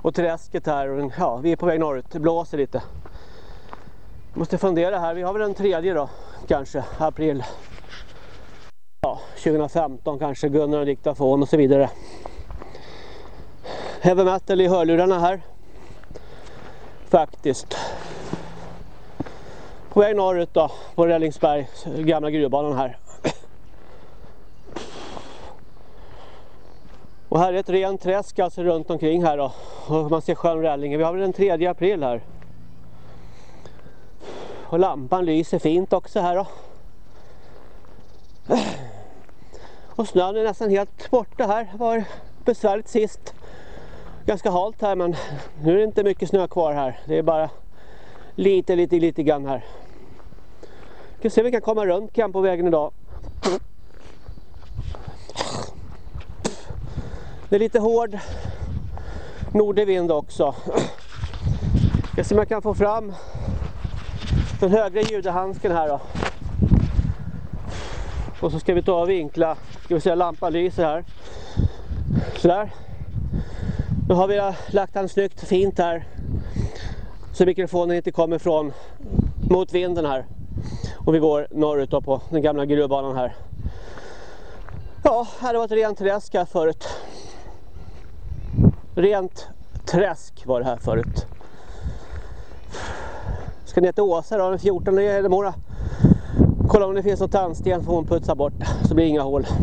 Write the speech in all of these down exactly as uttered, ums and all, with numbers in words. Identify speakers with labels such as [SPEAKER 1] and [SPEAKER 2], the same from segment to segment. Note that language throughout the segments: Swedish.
[SPEAKER 1] och träsket här. Och, ja, vi är på väg norrut, det blåser lite. Måste fundera här, vi har väl den tredje då, kanske, april. Ja, tjugohundrafemton kanske, Gunnar och diktafon och så vidare. Heavy metal i hörlurarna här. Faktiskt. På väg norrut då, på Rällingsberg, gamla gruvbanan här. Och här är ett rent träsk alltså runt omkring här då. Och man ser sjön Rällinge. Vi har väl den tredje april här. Och lampan lyser fint också här då. Och snön är nästan helt borta här. Det var besvärligt sist. Ganska halt här, men nu är det inte mycket snö kvar här. Det är bara lite, lite, lite grann här. Vi ska se om vi kan komma runt Campovägen idag. Det är lite hård nordig vind också. Vi ska se om jag kan få fram den högre ljudhandsken här då. Och så ska vi ta och vinkla. Ska vi se, lampan lyser här. Sådär. Nu har vi lagt den snyggt fint här. Så mikrofonen inte kommer från mot vinden här. Och vi går norrut då på den gamla gruvbanan här. Ja, här var ett rent träsk här förut. Rent träsk var det här förut. Ska ner till Åsa då, den fjortonde i Hedemora. Kolla om det finns något tandsten, får hon putsa bort. Så blir det inga hål.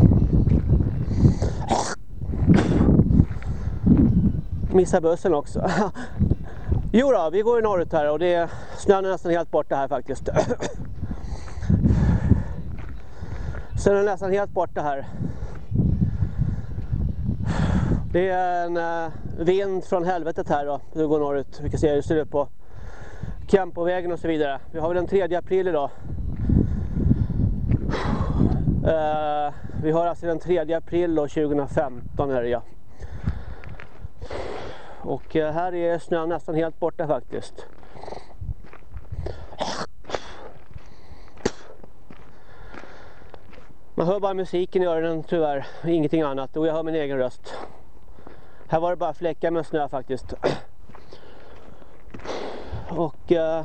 [SPEAKER 1] Missar bussen också. Jo då, vi går i norrut här och det är snön är nästan helt borta här faktiskt. Sen är det nästan helt borta här. Det är en uh, vind från helvetet här då. Vi går norrut. Vi kan se hur det ser ut på Campovägen och så vidare. Vi har väl den tredje april idag. Uh, vi har alltså den tredje april då, tjugohundrafemton är det, ja. Och uh, här är snön nästan helt borta faktiskt. Man hör bara musiken i öronen tyvärr, ingenting annat, och jag hör min egen röst. Här var det bara fläckar med snö faktiskt. Och uh,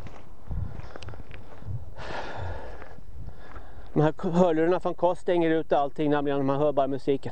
[SPEAKER 1] de här hörlurarna från Kost stänger ut allting nämligen, man hör bara musiken.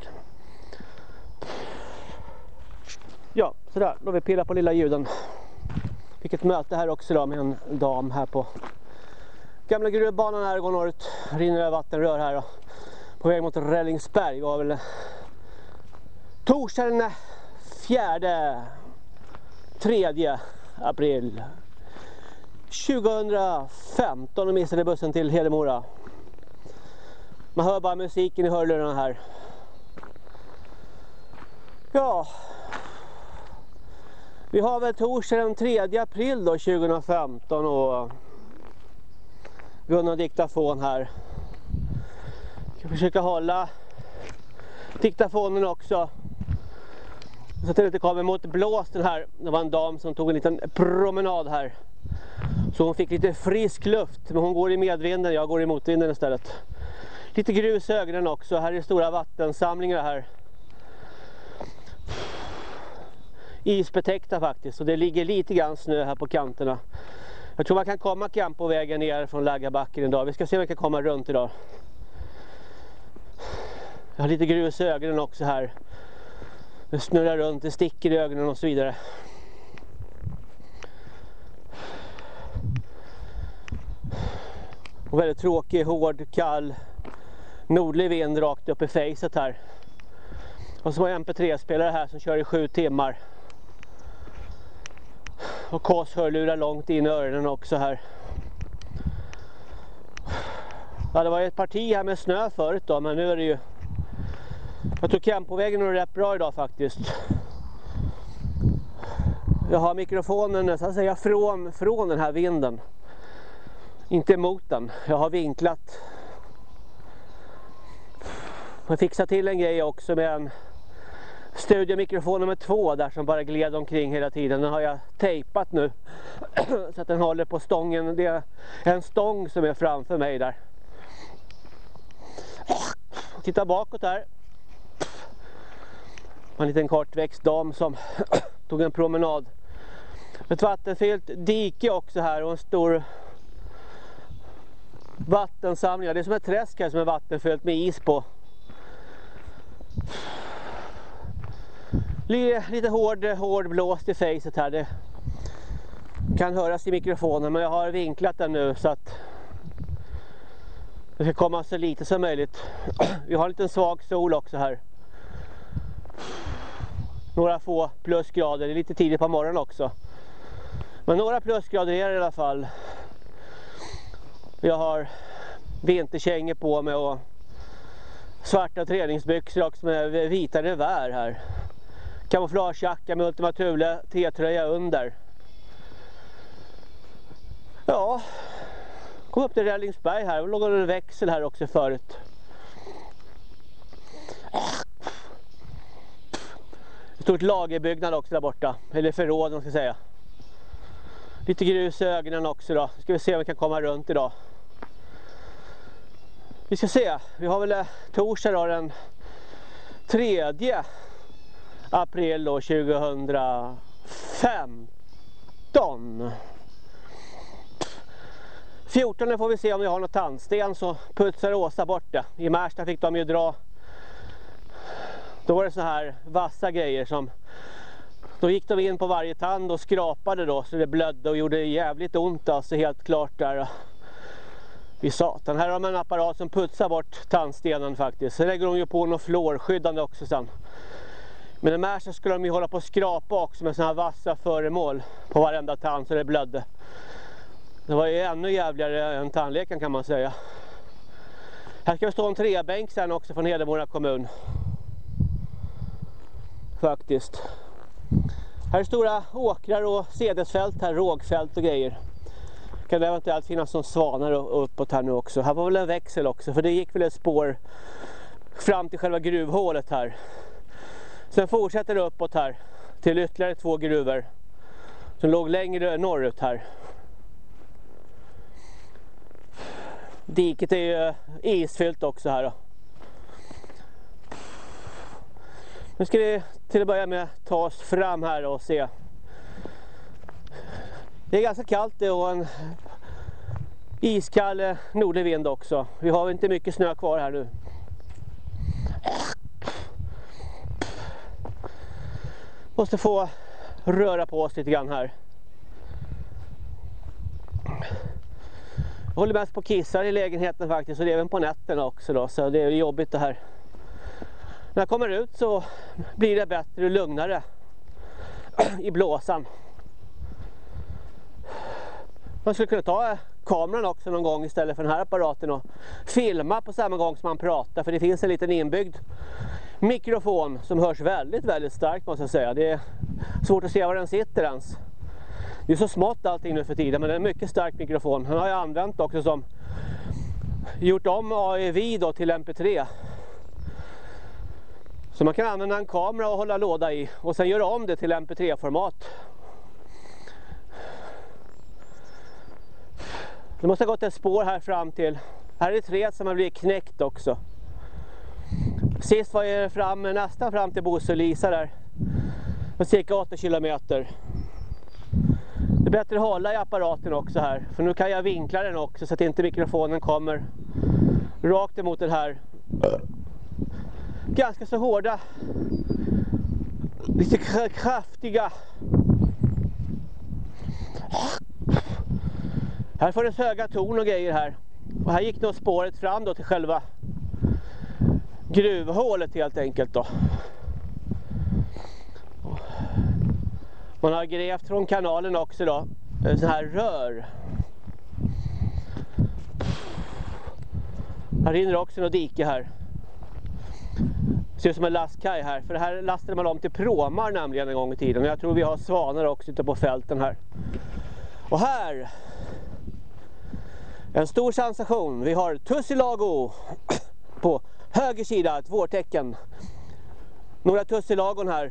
[SPEAKER 1] Ja, sådär, då vi pillar på lilla ljuden. Fick ett möte här också då med en dam här på gamla gruvbanan här, går norrut, rinner över vattenrör här då. På väg mot Rällingsberg. Det var väl torsdagen fjärde tredje april tjugohundrafemton och missade bussen till Hedemora. Man hör bara musiken i hörlurarna här. Ja, vi har väl torsdagen den tredje april då, tjugohundrafemton, och Gunnar diktafon här. Jag ska försöka hålla diktafonen också så att det inte kommer mot blåsten här. Det var en dam som tog en liten promenad här. Så hon fick lite frisk luft, men hon går i medvinden, jag går i motvinden istället. Lite grus i ögonen också, här är stora vattensamlingar här. Isbetäckta faktiskt, och det ligger lite grann snö här på kanterna. Jag tror man kan komma Campovägen ner från Läggabacken idag. Vi ska se om vi kan komma runt idag. Jag har lite grus i ögonen också här. Det snurrar runt, det sticker i ögonen och så vidare. Och väldigt tråkig, hård, kall, nordlig vind rakt upp i facet här. Och så har jag en M P tre-spelare här som kör i sju timmar. Och K S hörlurar långt in i öronen också här. Ja, det var ett parti här med snö förut då, men nu är det ju... Jag tror Campovägen är rätt bra idag faktiskt. Jag har mikrofonen nästan säga från, från den här vinden. Inte emot den. Jag har vinklat. Jag fixar till en grej också med en studiomikrofon nummer två där som bara gled omkring hela tiden. Den har jag tejpat nu så att den håller på stången. Det är en stång som är framför mig där. Titta bakåt här. En liten kortväxt dam som tog en promenad. Ett vattenfyllt dike också här och en stor vattensamling. Det är som ett träsk här som är vattenfyllt med is på. Lite hård, hård blåst i facet här. Det kan höras i mikrofonen, men jag har vinklat den nu så att det ska komma så lite som möjligt. Vi har en liten svag sol också här. Några få plusgrader. Det är lite tidigt på morgonen också. Men några plusgrader är det i alla fall. Jag har vinterkängor på mig och svarta träningsbyxor också med vita revär här. Kamouflagejacka med Ultima Thule T-tröja under. Ja, kom upp till Rällingsberg här. Det låg en växel här också förut. Ett stort lagerbyggnad också där borta. Eller förråd, man ska säga. Lite grus i ögonen också då. Ska vi se om vi kan komma runt idag. Vi ska se. Vi har väl torsdag då, den tredje april då, tjugohundrafemton. fjorton får vi se om vi har något tandsten, så putsar Åsa bort det. I Märsta fick de ju dra. Då var det så här vassa grejer som då gick de in på varje tand och skrapade då så det blödde och gjorde jävligt ont, alltså helt klart där. Vi satan, här har man en apparat som putsar bort tandstenen faktiskt. Så lägger de ju på något fluorskyddande också sen. Men i Märsta skulle de ju hålla på att skrapa också med såna här vassa föremål på varenda tand så det blödde. Det var ju ännu jävligare än tandläkaren kan man säga. Här ska vi stå en trebänk sen också från Hedemora kommun. Faktiskt. Här är stora åkrar och sedesfält här, rågfält och grejer. Kan det eventuellt finnas någon svanar uppåt här nu också. Här var väl en växel också, för det gick väl ett spår fram till själva gruvhålet här. Sen fortsätter det uppåt här till ytterligare två gruvor som låg längre norrut här. Diket är ju isfyllt också här då. Nu ska vi till att börja med ta oss fram här och se. Det är ganska kallt och en iskall nordlig vind också. Vi har inte mycket snö kvar här nu. Måste få röra på oss lite grann här. Jag håller mest på kissar i lägenheten faktiskt, och det är även på nätterna också då, så det är jobbigt det här. När jag kommer ut så blir det bättre och lugnare i blåsan. Man skulle kunna ta kameran också någon gång istället för den här apparaten och filma på samma gång som man pratar, för det finns en liten inbyggd mikrofon som hörs väldigt, väldigt starkt måste jag säga. Det är svårt att se var den sitter ens. Det är så smått allting nu för tiden, men det är en mycket stark mikrofon. Den har jag använt också som gjort om A E V då till M P tre. Så man kan använda en kamera och hålla låda i och sen göra om det till M P tre-format. Det måste ha gått ett spår här fram till. Här är det tre som har blivit knäckt också. Sist var jag fram, nästan fram till Bosse-Lisa där. På cirka åtta kilometer. Det är bättre att hålla i apparaten också här. För nu kan jag vinkla den också så att inte mikrofonen kommer rakt emot den här ganska så hårda, lite kraftiga. Här får det höga torn och grejer här. Och här gick då spåret fram då till själva gruvhålet helt enkelt då. Man har grävt från kanalen också då, så här rör. Här rinner också något dike här. Det ser ut som en lastkaj här, för det här lastade man om till pråmar nämligen en gång i tiden. Och jag tror vi har svanar också ute på fälten här. Och här, en stor sensation. Vi har tussilago på höger sida, ett vårtecken. Några tussilagon här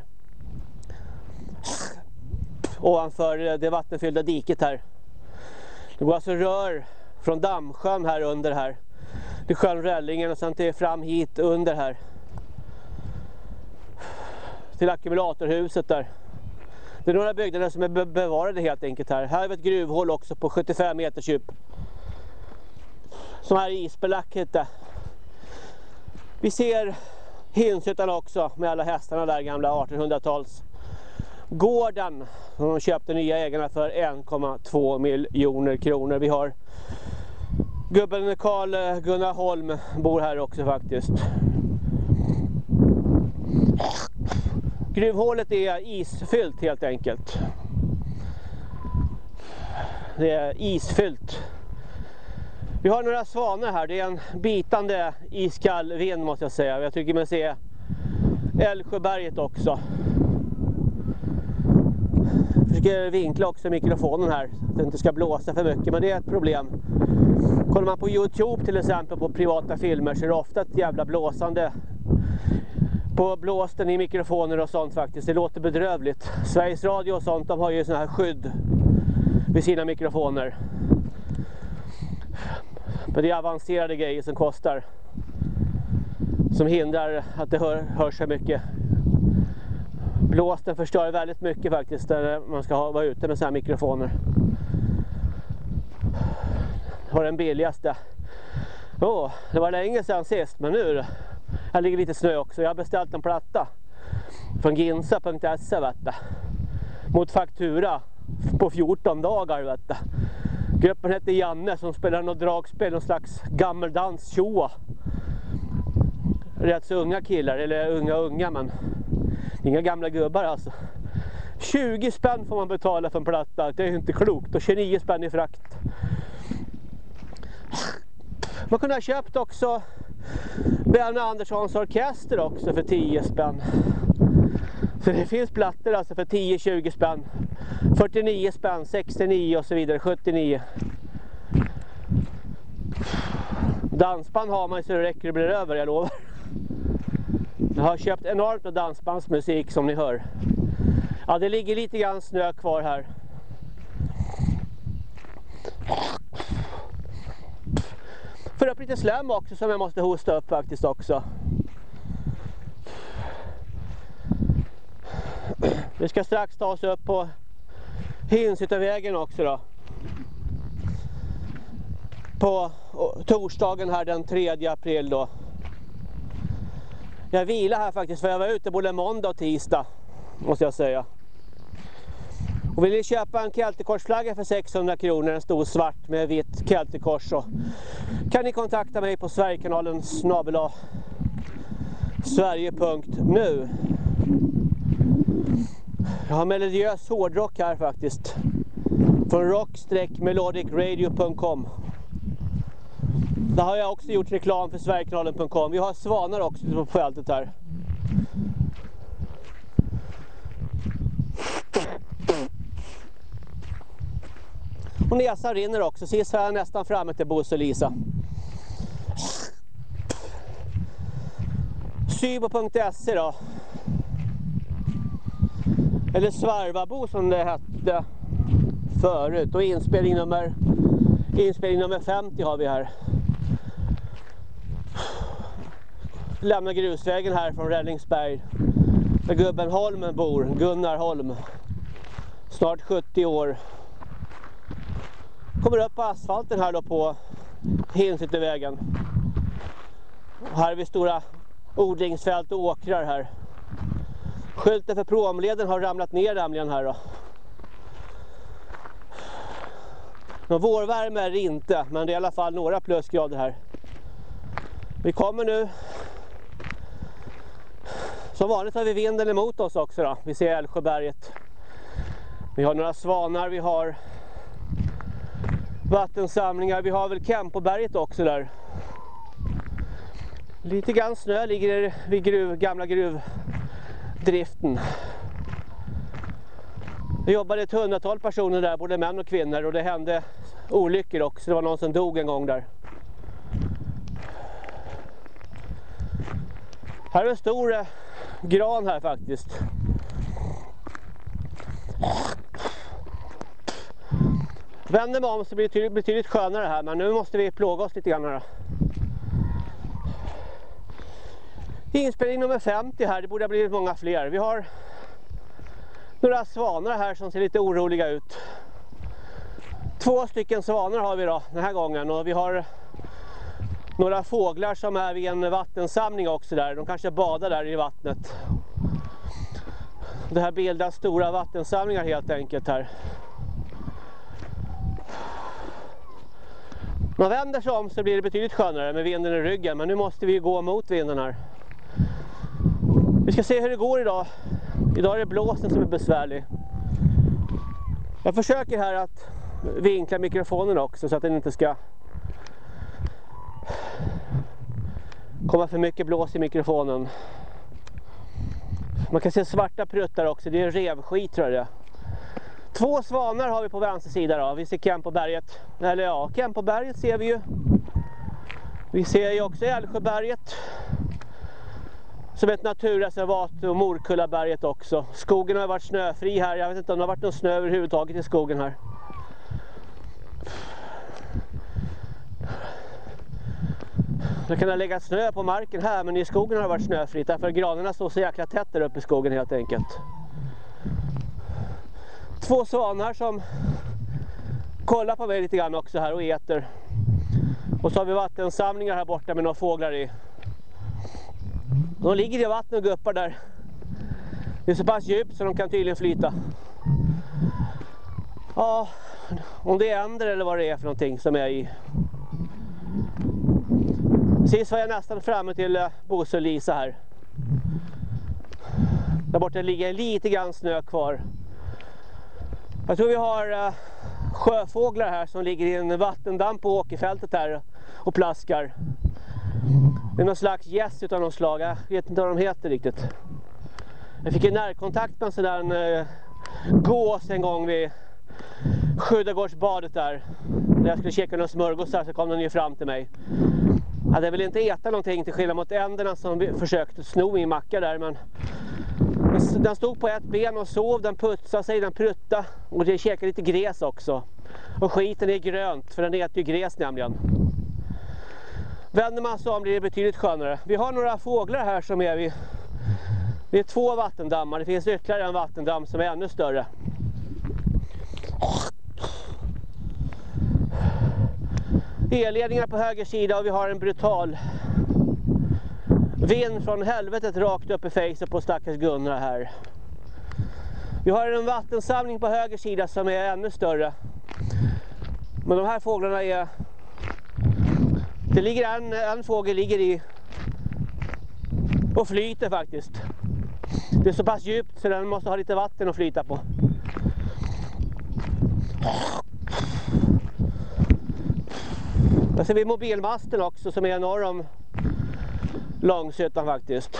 [SPEAKER 1] ovanför det vattenfyllda diket här. Det går alltså rör från Dammsjön här under här till sjön Rällingen och sen till fram hit under här. till ackumulatorhuset där. Det är några byggnader som är be bevarade helt enkelt här. Här har vi ett gruvhål också på sjuttiofem meters djup. Som här är isbelagt. Vi ser Hinshyttan också med alla hästarna där, gamla artonhundratals. Gården som de köpte nya ägarna för en komma två miljoner kronor. Vi har gubben Carl Gunnar Holm bor här också faktiskt. Gruvhålet är isfyllt helt enkelt. Det är isfyllt. Vi har några svanar här. Det är en bitande iskall vind måste jag säga. Jag tycker man ser Älvsjöberget också. Jag försöker vinkla också mikrofonen här så att det inte ska blåsa för mycket, men det är ett problem. Kollar man på YouTube till exempel på privata filmer så är det ofta ett jävla blåsande på blåsten i mikrofoner och sånt faktiskt. Det låter bedrövligt. Sveriges Radio och sånt, de har ju såna här skydd vid sina mikrofoner. Men det är avancerade grejer som kostar. Som hindrar att det hör, hörs så mycket. Blåsten förstör väldigt mycket faktiskt när man ska ha, vara ute med såna här mikrofoner. Det var den billigaste. Åh, det var länge sedan sist, men nu här ligger lite snö också. Jag har beställt en platta från ginsa punkt se vet du. Mot faktura på fjorton dagar vet du. Gruppen heter Janne som spelar något dragspel, någon slags gammeldans tjoa. Rätt så unga killar, eller unga unga men inga gamla gubbar alltså. tjugo spänn får man betala för en platta, det är inte klokt, och tjugonio spänn i frakt. Man kunde ha köpt också Benny Anderssons orkester också för tio spänn. Så det finns plattor alltså för tio tjugo spänn. fyrtionio spänn, sextionio och så vidare, sjuttionio. Dansband har man så det räcker, det blir över, jag lovar. Jag har köpt enormt med dansbandsmusik som ni hör. Ja, det ligger lite grann snö kvar här. För upp lite slem också som jag måste hosta upp faktiskt också. Vi ska strax ta oss upp på Hinshyttevägen också då. På torsdagen här den tredje april då. Jag vilar här faktiskt för jag var ute både måndag och tisdag måste jag säga. Och vill ni köpa en Keltekorsflagga för sexhundra kronor, en stor svart med vitt Keltekors, så kan ni kontakta mig på Sverigekanalen snabel-a sverige punkt nu. Jag har melodiös hårdrock här faktiskt. Från rock melodic radio punkt com. Där har jag också gjort reklam för Sverigekanalen punkt com. Vi har svanar också på fältet här. Och näsan rinner också. Sist var jag nästan framme till Bosse och Lisa. sybo punkt se då. Eller Svarvabo som det hette förut. Och inspelning nummer, inspelning nummer femtio har vi här. Lämnar grusvägen här från Rällingsberg. Där gubben Holmen bor. Gunnar Holm. Snart sjuttio år. Kommer upp på asfalten här då på Hinshyttevägen. Här är vi stora odlingsfält och åkrar här. Skylten för promleden har ramlat ner nämligen här då. Någon vårvärme är det inte, men det är i alla fall några plusgrader här. Vi kommer nu. Som vanligt har vi vinden emot oss också då. Vi ser Älvsjöberget. Vi har några svanar, vi har vattensamlingar, vi har väl Kempoberget också där. Lite grann snö ligger vid gruv, gamla gruvdriften. Det jobbade ett hundratal personer där, både män och kvinnor, och det hände olyckor också. Det var någon som dog en gång där. Här är en stor eh, gran här faktiskt. Vänder mig om så blir det betydligt skönare här, men nu måste vi plåga oss lite grann här. Inspelning nummer femtio här, det borde ha blivit många fler. Vi har några svanar här som ser lite oroliga ut. Två stycken svanar har vi då den här gången, och vi har några fåglar som är vid en vattensamling också där. De kanske badar där i vattnet. Det här bildar stora vattensamlingar helt enkelt här. Man vänder sig om så blir det betydligt skönare med vinden i ryggen, men nu måste vi gå mot vinden här. Vi ska se hur det går idag. Idag är det blåsten som är besvärlig. Jag försöker här att vinkla mikrofonen också så att den inte ska komma för mycket blås i mikrofonen. Man kan se svarta pruttar också, det är revskit tror jag det. Två svanar har vi på vänster sida då. Vi ser Kempoberget. Eller ja, Kempoberget ser vi ju. Vi ser ju också Älvsjöberget som ett naturreservat, och Morkullaberget också. Skogen har varit snöfri här. Jag vet inte om det har varit någon snö överhuvudtaget i skogen här. Det kan ha legat snö på marken här, men i skogen har det varit snöfritt. Därför granarna står så jäkla tätt där uppe i skogen helt enkelt. Två svanar som kollar på mig lite grann också här och äter. Och så har vi vattensamlingar här borta med några fåglar i. De ligger i vattnet och guppar där. Det är så pass djupt så de kan tydligen flyta. Ja, om det är änder eller vad det är för någonting som är i. Sist var jag nästan framme till Bosse och Lisa här. Där borta ligger lite grann snö kvar. Jag tror vi har uh, sjöfåglar här som ligger i en vattendamm på åkerfältet här och plaskar. Det är någon slags gäss utav någon slag. Jag vet inte vad de heter riktigt. Jag fick en närkontakt med en sån där uh, gås en gång vid Skydagårdsbadet där. När jag skulle käka några smörgåsar så kom den ju fram till mig. Jag hade väl inte äta någonting till skillnad mot änderna som försökte sno min macka där, men den stod på ett ben och sov, den putsade sig, den prutta och det käkade lite gräs också. Och skiten är grönt, för den äter ju gräs nämligen. Vänder man sig om blir det betydligt skönare. Vi har några fåglar här som är vid. Det är två vattendammar, det finns ytterligare en vattendamm som är ännu större. Elledningar på höger sida och vi har en brutal vind från helvetet rakt upp i fejset på stackars Gunnar här. Vi har en vattensamling på höger sida som är ännu större. Men de här fåglarna är... Det ligger en, en fågel ligger i och flyter faktiskt. Det är så pass djupt så den måste ha lite vatten att flyta på. Där ser vi mobilmasten också som är norr om Långsötan faktiskt.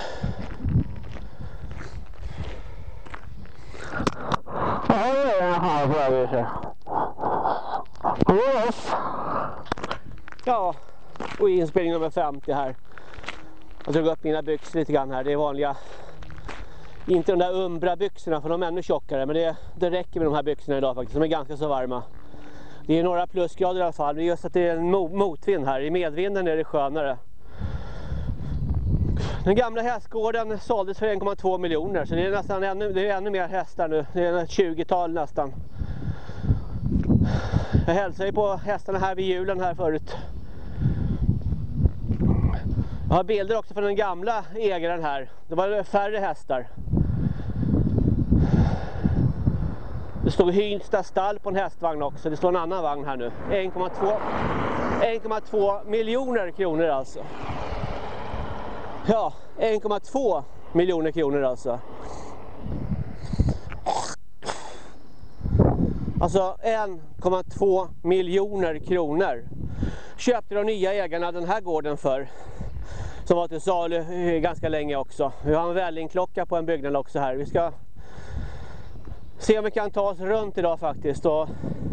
[SPEAKER 1] Ja, det är en halv rörelse. Ja, och inspelning nummer femtio här. Jag drog upp mina byxor lite grann här. Det är vanliga, inte de där umbra byxorna för de är ännu tjockare. Men det, det räcker med de här byxorna idag faktiskt. De är ganska så varma. Det är några plusgrader i alla fall. Det är just att det är en motvind här. I medvinden är det skönare. Den gamla hästgården såldes för en komma två miljoner. Så det är nästan ännu, det är ännu mer hästar nu. Det är ett tjugotal nästan. Jag hälsade på hästarna här vid julen här förut. Jag har bilder också från den gamla ägaren här. Det var färre hästar. Det stod Hynsta stall på en hästvagn också. Det står en annan vagn här nu. en komma två miljoner kronor alltså. Ja, en komma två miljoner kronor alltså. Alltså en komma två miljoner kronor köpte de nya ägarna den här gården för. Som var till salu ganska länge också. Vi har en vällingklocka på en byggnad också här. Vi ska se om vi kan ta oss runt idag faktiskt. Och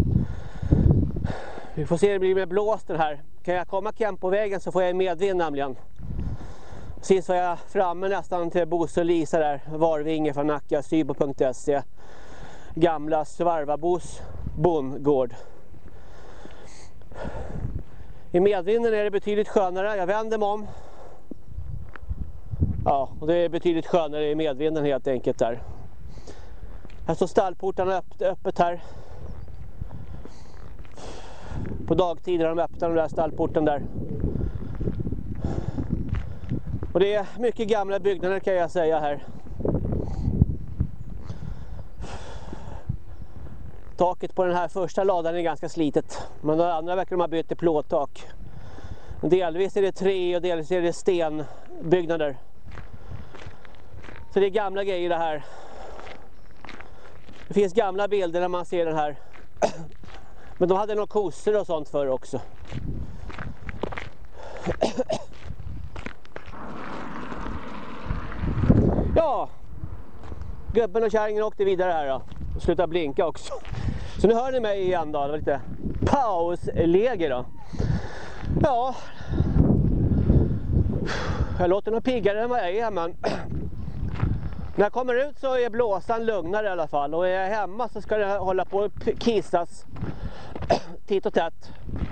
[SPEAKER 1] vi får se hur det blir med blåsten här. Kan jag komma Kempovägen så får jag medvind nämligen. Sist var jag framme nästan till Bosse och Lisa där. Varvinge från Nacka, sybo punkt se. Gamla Svarvabos bondgård. I medvinden är det betydligt skönare. Jag vänder mig om. Ja, och det är betydligt skönare i medvinden helt enkelt där. Här står stallportarna öppet, öppet här. På dagtid är de öppna, de där stallporten där. Och det är mycket gamla byggnader kan jag säga här. Taket på den här första ladan är ganska slitet. Men de andra verkar de ha bytt till plåttak. Delvis är det trä och delvis är det stenbyggnader. Så det är gamla grejer det här. Det finns gamla bilder där man ser den här. Men de hade nog kossor och sånt förr också. Ja, gubben och kärringen åkte vidare här då. Och slutade blinka också. Så nu hör ni mig igen då. Det var lite pausläge då. Ja. Jag låter nog piggare än vad jag är, men när jag kommer ut så är blåsan lugnare i alla fall. Och är jag hemma så ska det hålla på att kissas titt och tätt.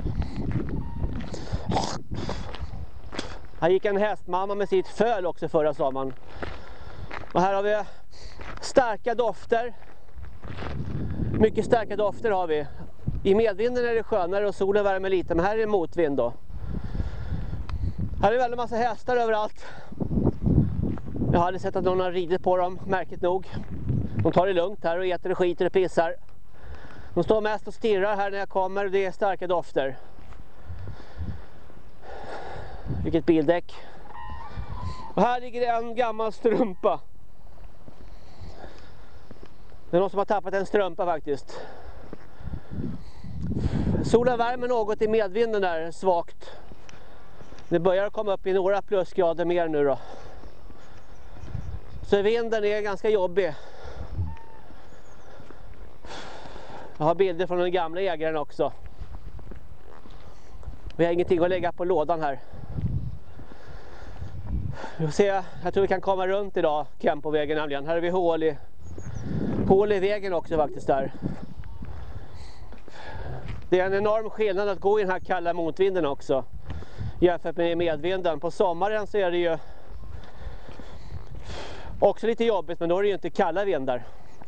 [SPEAKER 1] Här gick en hästmamma med sitt föl också förra sommaren. Och här har vi starka dofter. Mycket starka dofter har vi. I medvinden är det skönare och solen värmer lite, men här är det motvind då. Här är väldigt massa hästar överallt. Jag hade sett att någon har ridit på dem, märkligt nog. De tar det lugnt här och äter och skiter och pissar. De står mest och stirrar här när jag kommer, det är starka dofter. Vilket bildäck. Och här ligger det en gammal strumpa. Det är någon som har tappat en strumpa faktiskt. Solen värmer något i medvinden där, svagt. Det börjar komma upp i några plusgrader mer nu då. Så vinden är ganska jobbig. Jag har bilder från den gamla ägaren också. Vi har ingenting att lägga på lådan här. Vi får se, jag tror vi kan komma runt idag, Kempovägen nämligen. Här är vi hål i, hål i vägen också faktiskt där. Det är en enorm skillnad att gå i den här kalla motvinden också. Jämfört med medvinden. På sommaren så är det ju också lite jobbigt, men då är det ju inte kalla vindar.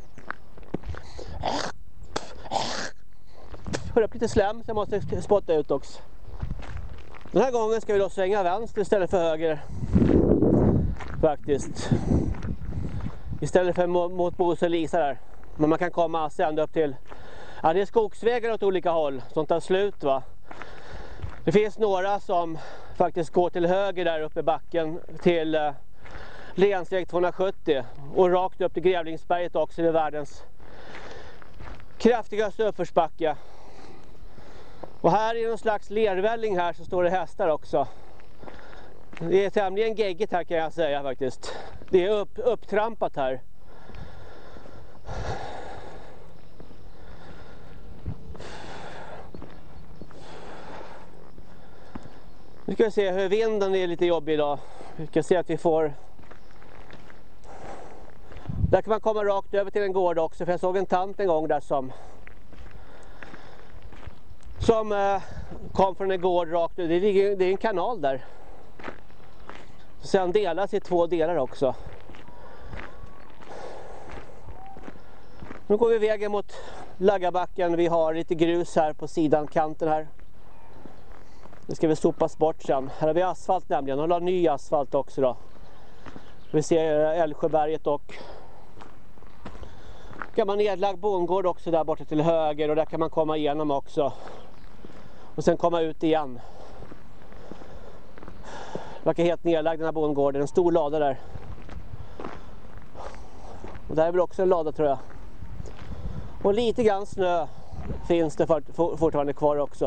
[SPEAKER 1] Hör upp lite slem så jag måste spotta ut också. Den här gången ska vi då svänga vänster istället för höger. Faktiskt. Istället för mot, mot Bos och Lisa där. Men man kan komma ända upp till... Ja, det är skogsvägar åt olika håll som tar slut va. Det finns några som faktiskt går till höger där uppe i backen till eh, länsväg tvåhundrasjuttio. Och rakt upp till Grävlingsberget också, det är världens kraftigaste uppförsbacke. Och här är någon slags lervälling här så står det hästar också. Det är tämligen geggigt här kan jag säga faktiskt. Det är upp, upptrampat här. Nu ska vi se hur vinden är lite jobbig idag. Vi ska se att vi får... Där kan man komma rakt över till en gård också. För jag såg en tant en gång där som... Som eh, kom från en gård rakt över. Det är, det är en kanal där. Sen delas i två delar också. Nu går vi vägen mot Laggabacken. Vi har lite grus här på sidan, kanten här. Det ska vi sopas bort sen. Här har vi asfalt nämligen. Och la ny asfalt också då. Vi ser Älvsjöberget och kan man nedlagd bondgård också där borta till höger. Och där kan man komma igenom också. Och sen komma ut igen. Det verkar helt nedlagd den här bondgården. En stor lada där. Och där är väl också en lada tror jag. Och lite grann snö finns det fortfarande kvar också.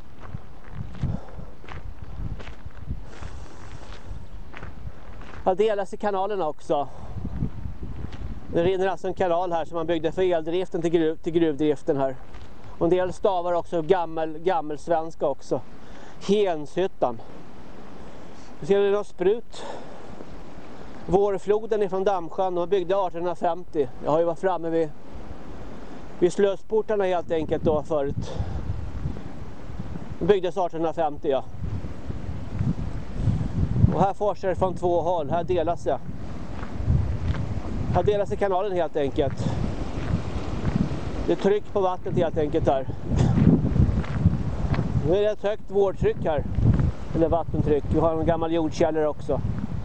[SPEAKER 1] Ja, delas i kanalerna också. Det rinner alltså en kanal här som man byggde för eldriften till, gruv, till gruvdriften här. Och en del stavar också gammel, gammelsvenska också. Henshyttan. Vi ser det någon sprut. Vårfloden ifrån Dammsjön och byggde arton femtio. Jag har ju varit framme vid, vid slösportarna helt enkelt då förut. Det byggdes arton femtio ja. Och här forsar det från två håll. Här delas det. Här delas det kanalen helt enkelt. Det är tryck på vattnet helt enkelt här. Nu är det ett högt vårdtryck här. Eller vattentryck. Vi har en gammal jordkällare också.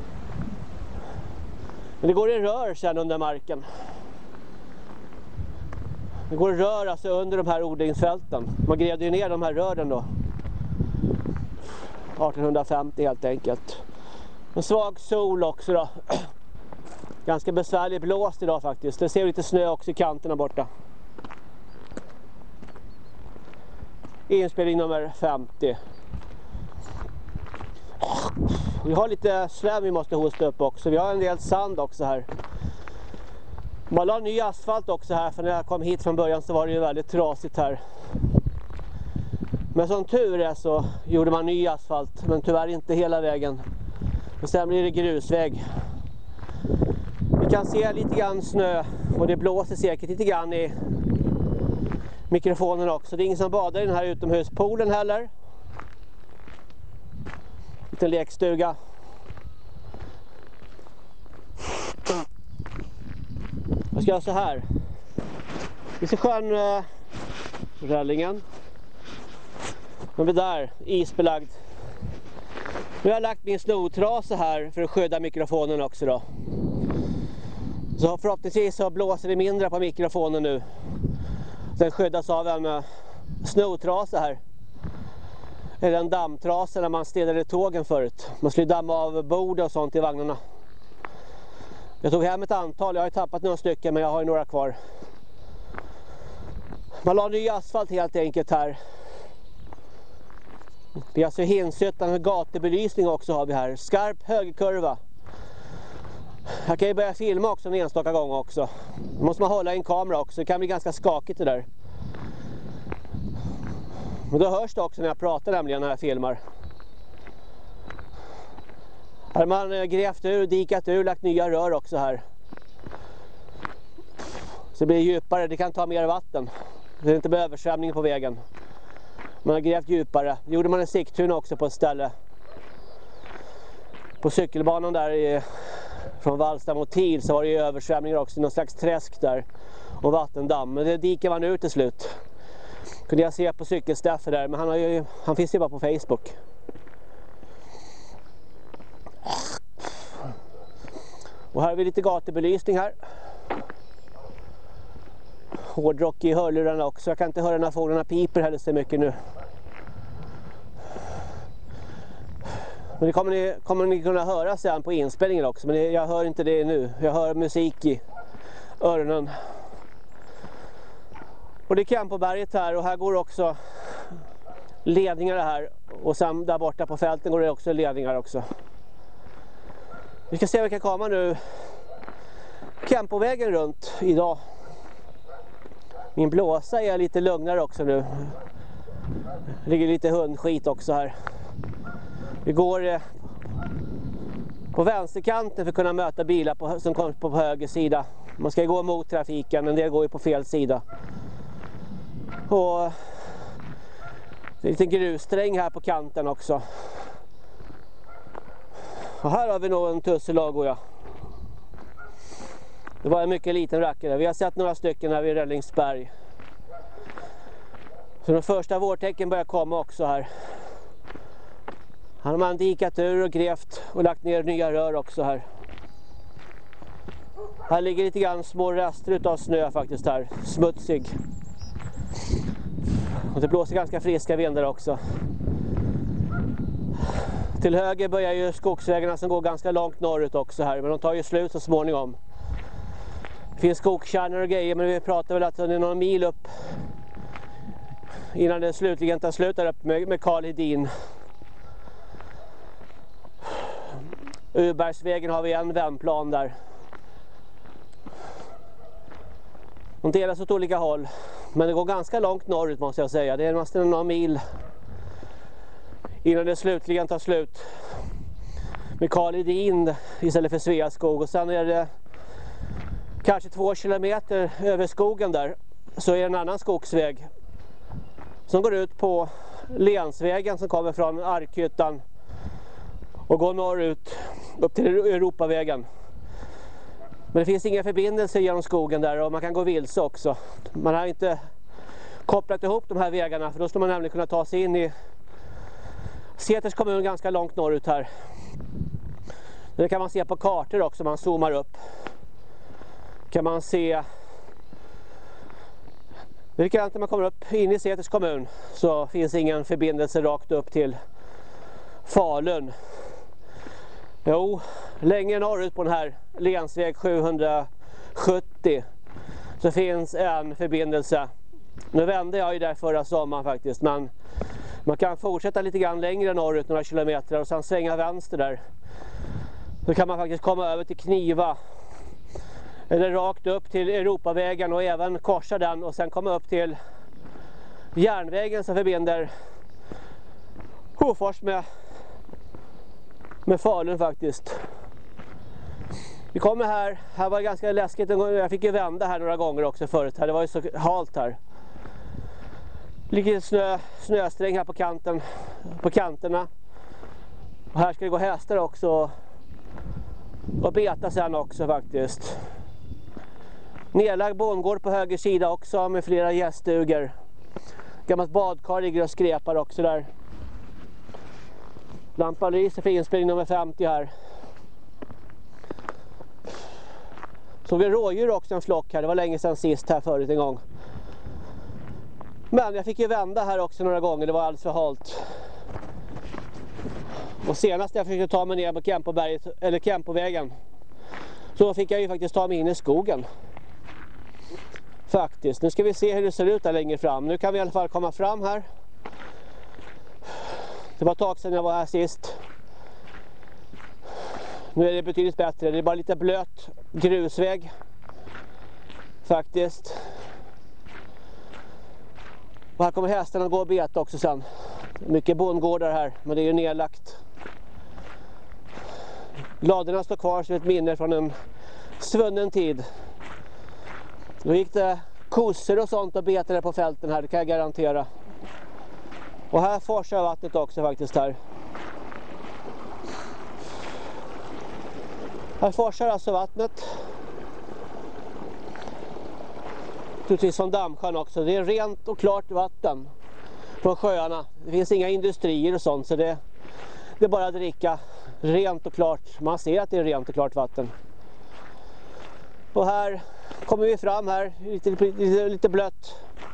[SPEAKER 1] Men det går i rör sen under marken. Det går i rör alltså under de här odlingsfälten. Man grävde ju ner de här rören då. artonhundrafemtio helt enkelt. En svag sol också då. Ganska besvärlig blåst idag faktiskt. Det ser lite snö också i kanterna borta. Inspelning nummer femtio. Vi har lite slem vi måste hosta upp också. Vi har en del sand också här. Man la ny asfalt också här. För när jag kom hit från början så var det ju väldigt trasigt här. Men som tur är så gjorde man ny asfalt. Men tyvärr inte hela vägen. Och sen blir det grusväg. Vi kan se lite grann snö. Och det blåser säkert lite grann i mikrofonen också. Det är ingen som badar i den här utomhuspoolen heller. Liten lekstuga. Jag ska göra så här. Vi ser sjön äh, rällingen. Den blir där, isbelagd. Nu har jag lagt min snotrasa här för att skydda mikrofonen också då. Så förhoppningsvis så blåser det mindre på mikrofonen nu. Den skyddas av en uh, snotrasa här. Eller en dammtrasa när man städade tågen förut. Man skulle damma av bord och sånt i vagnarna. Jag tog hem ett antal, jag har tappat några stycken men jag har ju några kvar. Man la ny asfalt helt enkelt här. Det är alltså Hinsyttan med gatubelysning också har vi här. Skarp högerkurva. Jag kan ju börja filma också en enstaka gång också. Då måste man hålla i en kamera också, det kan bli ganska skakigt det där. Men då hörs det också när jag pratar nämligen när jag filmar. Här har man grävt ur, dikat ur, lagt nya rör också här. Så det blir djupare, det kan ta mer vatten. Det är inte med översvämning på vägen. Man har grävt djupare. Det gjorde man en Sigtuna också på ett ställe. På cykelbanan där i, från Vallsta mot Tid så var det ju översvämningar också. Någon slags träsk där. Och vattendamm. Men det dikar man ut till slut. Kunde jag se på cykelstäffer där. Men han, har ju, han finns ju bara på Facebook. Och här har vi lite gatubelysning här. Hårdrock i hörlurarna också. Jag kan inte höra när fåglarna piper heller så mycket nu. Men det kommer ni, kommer ni kunna höra sen på inspelningen också. Men det, jag hör inte det nu. Jag hör musik i öronen. Och det är camp på berget här. Och här går också ledningar här. Och sen där borta på fälten går det också ledningar också. Vi ska se om vi kan komma nu camp på vägen runt idag. Min blåsa är lite lugnare också nu. Det ligger lite hundskit också här. Vi går eh, på vänsterkanten för att kunna möta bilar på, som kommer på höger sida. Man ska gå mot trafiken, en del går ju på fel sida. Och det är lite grussträng här på kanten också. Och här har vi nog en tusselago, ja. Det var en mycket liten rackare. Vi har sett några stycken här vid Rällingsberg. Så de första vårtecken börjar komma också här. Här har man dikat ur och grävt och lagt ner nya rör också här. Här ligger lite grann små rester av snö faktiskt här. Smutsig. Och det blåser ganska friska vindar också. Till höger börjar ju skogsvägarna som går ganska långt norrut också här. Men de tar ju slut så småningom. Det finns skogskärnor och grejer, men vi pratar väl att det är några mil upp innan det slutligen tar slut där uppe med, med Karl Hedin. Urbergsvägen har vi en vändplan där. De delas åt olika håll, men det går ganska långt norrut måste jag säga. Det är nästan några mil innan det slutligen tar slut med Karl Hedin istället för Sveaskog. Och sen är det kanske två kilometer över skogen där så är det en annan skogsväg som går ut på Länsvägen som kommer från Arkhyttan och gå norrut upp till Europavägen. Men det finns inga förbindelser genom skogen där och man kan gå vilse också. Man har inte kopplat ihop de här vägarna för då skulle man nämligen kunna ta sig in i Säters kommun ganska långt norrut här. Det kan man se på kartor också, man zoomar upp. Kan man se Likadant när man kommer upp in i Säters kommun så finns ingen förbindelse rakt upp till Falun. Jo, längre norrut på den här länsväg sjuhundrasjuttio så finns en förbindelse. Nu vände jag ju där förra sommaren faktiskt, men man kan fortsätta lite grann längre norrut några kilometer och sen svänga vänster där. Då kan man faktiskt komma över till Kniva. Eller rakt upp till Europavägen och även korsa den och sen komma upp till järnvägen som förbinder Hofors med, med Falun faktiskt. Vi kommer här, här var det ganska läskigt, jag fick ju vända här några gånger också förut, det var ju så halt här. Ligger snö, snösträng här på kanten, på kanterna. Och här ska det gå hästar också och beta sen också faktiskt. Nedlagd bondgård på höger sida också med flera gäststugor. Gammalt badkar ligger och skrepar också där. Lampan lyser för inspelning nummer femtio här. Såg vi rådjur också, en flock här. Det var länge sedan sist här förut en gång. Men jag fick ju vända här också några gånger. Det var alldeles för halt. Och senast jag försökte ta mig ner på Kempoberget, eller Kempovägen, så fick jag ju faktiskt ta mig in i skogen. Faktiskt. Nu ska vi se hur det ser ut där längre fram. Nu kan vi i alla fall komma fram här. Det var ett tag sedan jag var här sist. Nu är det betydligt bättre. Det är bara lite blöt grusväg. Faktiskt. Och här kommer hästarna att gå och beta också sen. Mycket bondgårdar här, men det är ju nedlagt. Ladorna står kvar som ett minne från en svunnen tid. Då gick det kossor och sånt och betade på fälten här, det kan jag garantera. Och här forsar vattnet också faktiskt här. Här forsar alltså vattnet. Precis som dammsjön också. Det är rent och klart vatten från sjöarna. Det finns inga industrier och sånt, så det, det är bara att dricka rent och klart. Man ser att det är rent och klart vatten. Och här kommer vi fram här, lite, lite, lite blött.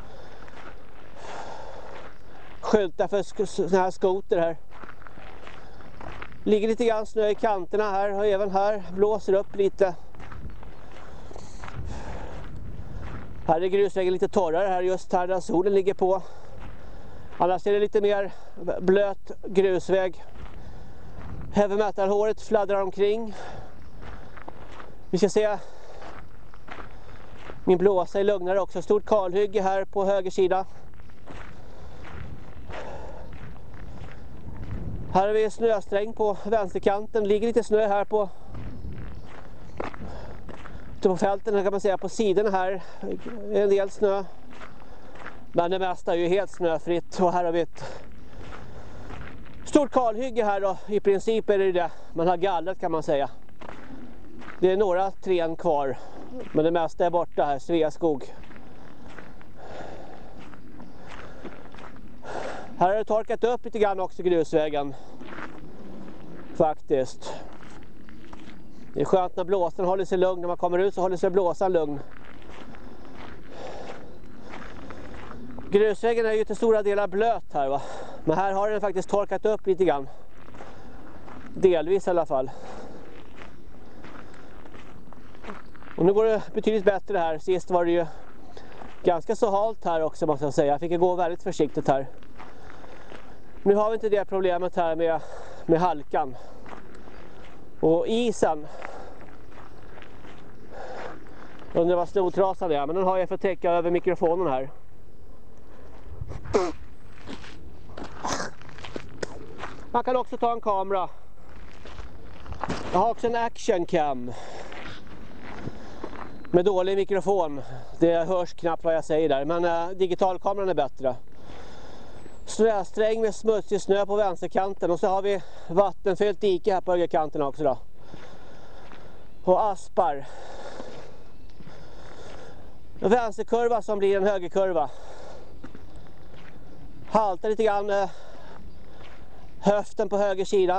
[SPEAKER 1] Skyltar för såna här skoter här. Ligger lite grann snö i kanterna här och även här blåser upp lite. Här är grusvägen lite torrare här just här där solen ligger på. Annars är det lite mer blöt grusväg. Heavy metal-håret fladdrar omkring. Vi ska se. Min blåsa är lugnare också. Stort kalhygge här på höger sida. Här har vi snösträng på vänsterkanten. Ligger lite snö här på på fälten kan man säga. På sidorna här är en del snö. Men det mesta är ju helt snöfritt. Och här har vi ett stort kalhygge här då. I princip är det det. Man har gallret kan man säga. Det är några trän kvar. Men det mesta är borta här. Sveaskog. Här har det torkat upp lite grann också grusvägen. Faktiskt. Det är skönt när blåsan håller sig lugn. När man kommer ut så håller sig blåsan lugn. Grusvägen är ju till stora delar blöt här va. Men här har den faktiskt torkat upp lite grann. Delvis i alla fall. Och nu går det betydligt bättre här. Sist var det ju ganska så halt här också måste jag säga. Jag fick gå väldigt försiktigt här. Nu har vi inte det problemet här med, med halkan. Och isen. Undrar vad snotrasan är. Men den har jag för att täcka över mikrofonen här. Man kan också ta en kamera. Jag har också en action cam. Med dålig mikrofon. Det hörs knappt vad jag säger där. Men äh, digitalkameran är bättre. snösträng med smutsig snö på vänsterkanten. Och så har vi vattenfyllt dike här på högerkanten också då. Och aspar. En vänsterkurva som blir en högerkurva. Haltar lite grann med höften på höger sida.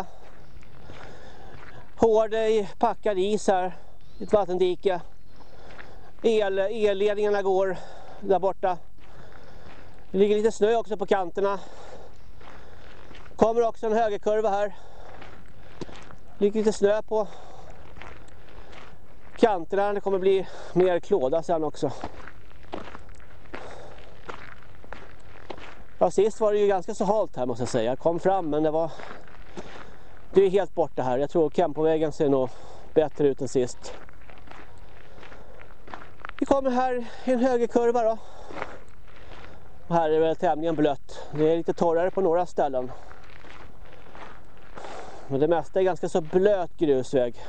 [SPEAKER 1] Hård packad is här. Ett vattendike. El, elledningarna går där borta. Det ligger lite snö också på kanterna. Kommer också en högerkurva här. Ligger lite snö på kanterna. Det kommer bli mer klåda sen också. Ja, sist var det ju ganska så halt här måste jag säga. Jag kom fram men det var... Det är helt borta här. Jag tror Kempovägen ser nog bättre ut än sist. Vi kommer här i en högerkurva då. Och här är det tämligen blött. Det är lite torrare på några ställen. Men det mesta är ganska så blöt grusväg.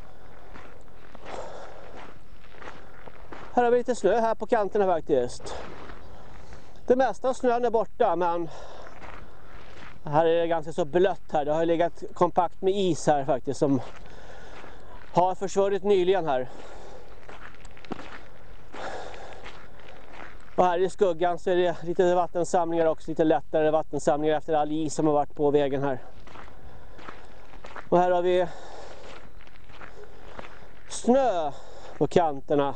[SPEAKER 1] Här har vi lite snö här på kanterna faktiskt. Det mesta av snön är borta men här är det ganska så blött här. Det har legat kompakt med is här faktiskt som har försvunnit nyligen här. Och här i skuggan så är det lite vattensamlingar också, lite lättare vattensamlingar efter all is som har varit på vägen här. Och här har vi snö på kanterna.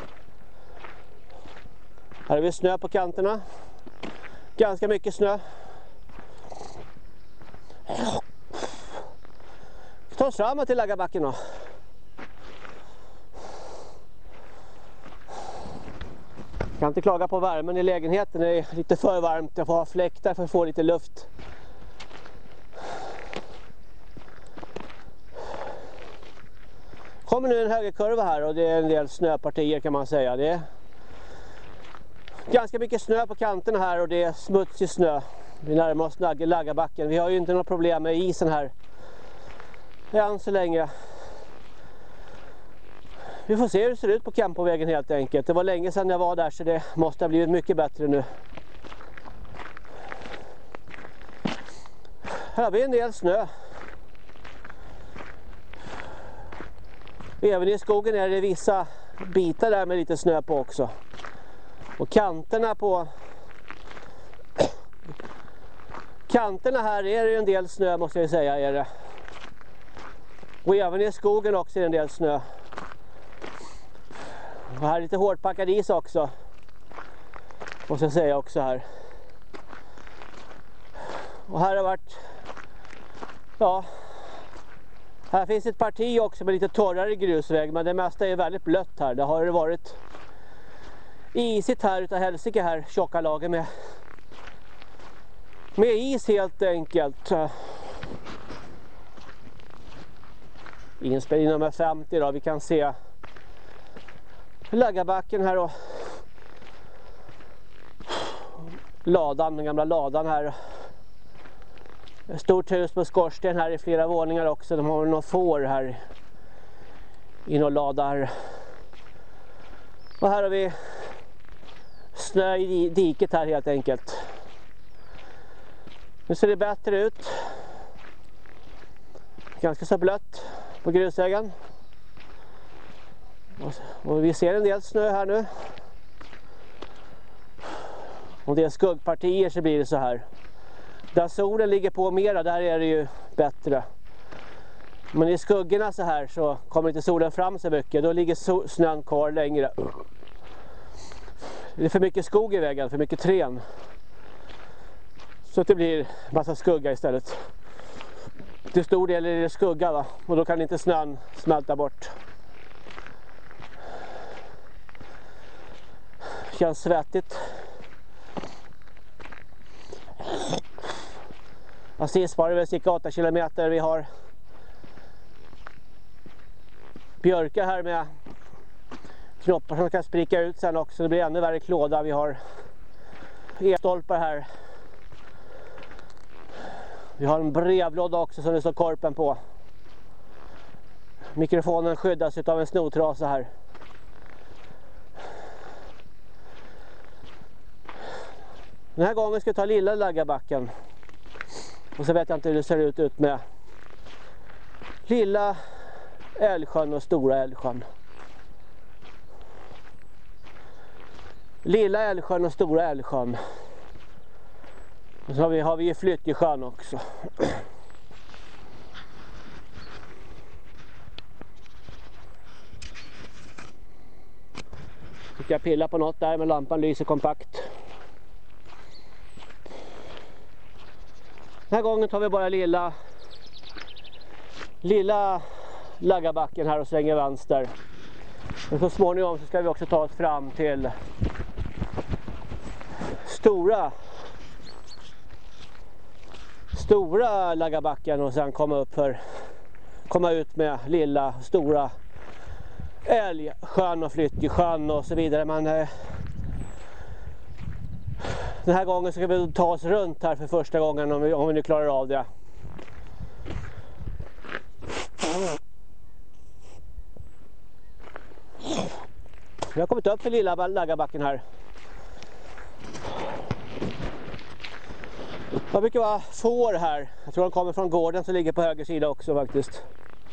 [SPEAKER 1] Här har vi snö på kanterna. Ganska mycket snö. Vi tar oss framåt till Laggabacken då. Jag kan inte klaga på värmen i lägenheten. Det är lite för varmt. Jag får ha fläktar för att få lite luft. Kommer nu en högerkurva här och det är en del snöpartier kan man säga. Det är ganska mycket snö på kanterna här och det är smutsig snö. Vi närmar oss Laggabacken. Vi har ju inte några problem med isen här. Än så länge. Vi får se hur det ser ut på Kempovägen helt enkelt. Det var länge sedan jag var där så det måste ha blivit mycket bättre nu. Här har vi en del snö. Även i skogen är det vissa bitar där med lite snö på också. Och kanterna på kanterna här är det en del snö måste jag säga är det. Och även i skogen också är det en del snö. Och här är lite hårdpackad is också. Måste jag säga också här. Och här har varit ja. Här finns ett parti också med lite torrare grusväg, men det mesta är väldigt blött här. Det har varit isigt här utav helsike här, tjocka lager med med is helt enkelt. Inspelning nummer femtio då, vi kan se Laggabacken här och ladan, den gamla ladan här. Ett stort hus med skorsten här i flera våningar också. De har väl några får här i några ladar. Och här har vi snö i diket här helt enkelt. Nu ser det bättre ut. Ganska så blött på grusvägen. Och vi ser en del snö här nu. Om det är skuggpartier så blir det så här. Där solen ligger på mera, där är det ju bättre. Men i skuggorna så här så kommer inte solen fram så mycket. Då ligger snön kvar längre. Det är för mycket skog i vägen, för mycket trän. Så att det blir massa skugga istället. Till stor del är det skugga va. Och då kan inte snön smälta bort. Känns svettigt. Ja, sist var det väl cirka åtta kilometer. Vi har björkar här med knoppar som kan spricka ut sen också. Det blir ännu värre klåda. Vi har elstolpar här. Vi har en brevlåda också som det står korpen på. Mikrofonen skyddas av en snotrasa här. Den här gången ska jag ta lilla Laggabacken. Och så vet jag inte hur det ser ut ut med lilla Älvsjön och stora Älvsjön. Lilla Älvsjön och stora Älvsjön. Och så har vi, har vi ju Flyttjesjön också. Fick jag pilla på något där, men lampan lyser kompakt. Den här gången tar vi bara lilla lilla Laggabacken här och svänger vänster. Och så småningom så ska vi också ta oss fram till stora stora Laggabacken och sen komma upp för komma ut med lilla stora Älvsjön och Flyttjesjön och så vidare. Men eh, den här gången så ska vi ta oss runt här för första gången om vi, om vi nu klarar av det. Vi har kommit upp för lilla Laggabacken här. Det brukar vara får här. Jag tror de kommer från gården som ligger på höger sida också faktiskt.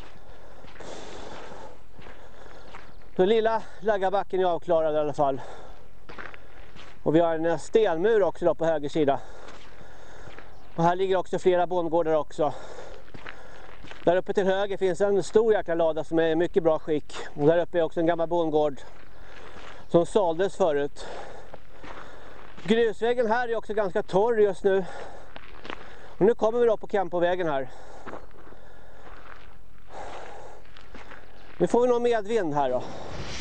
[SPEAKER 1] Den lilla Laggabacken är avklarad i alla fall. Och vi har en stenmur också då på höger sida. Och här ligger också flera bondgårdar också. Där uppe till höger finns en stor jäkla lada som är i mycket bra skick. Och där uppe är också en gammal bondgård som såldes förut. Grusvägen här är också ganska torr just nu. Och nu kommer vi då på Kempovägen här. Nu får vi nog medvind här då.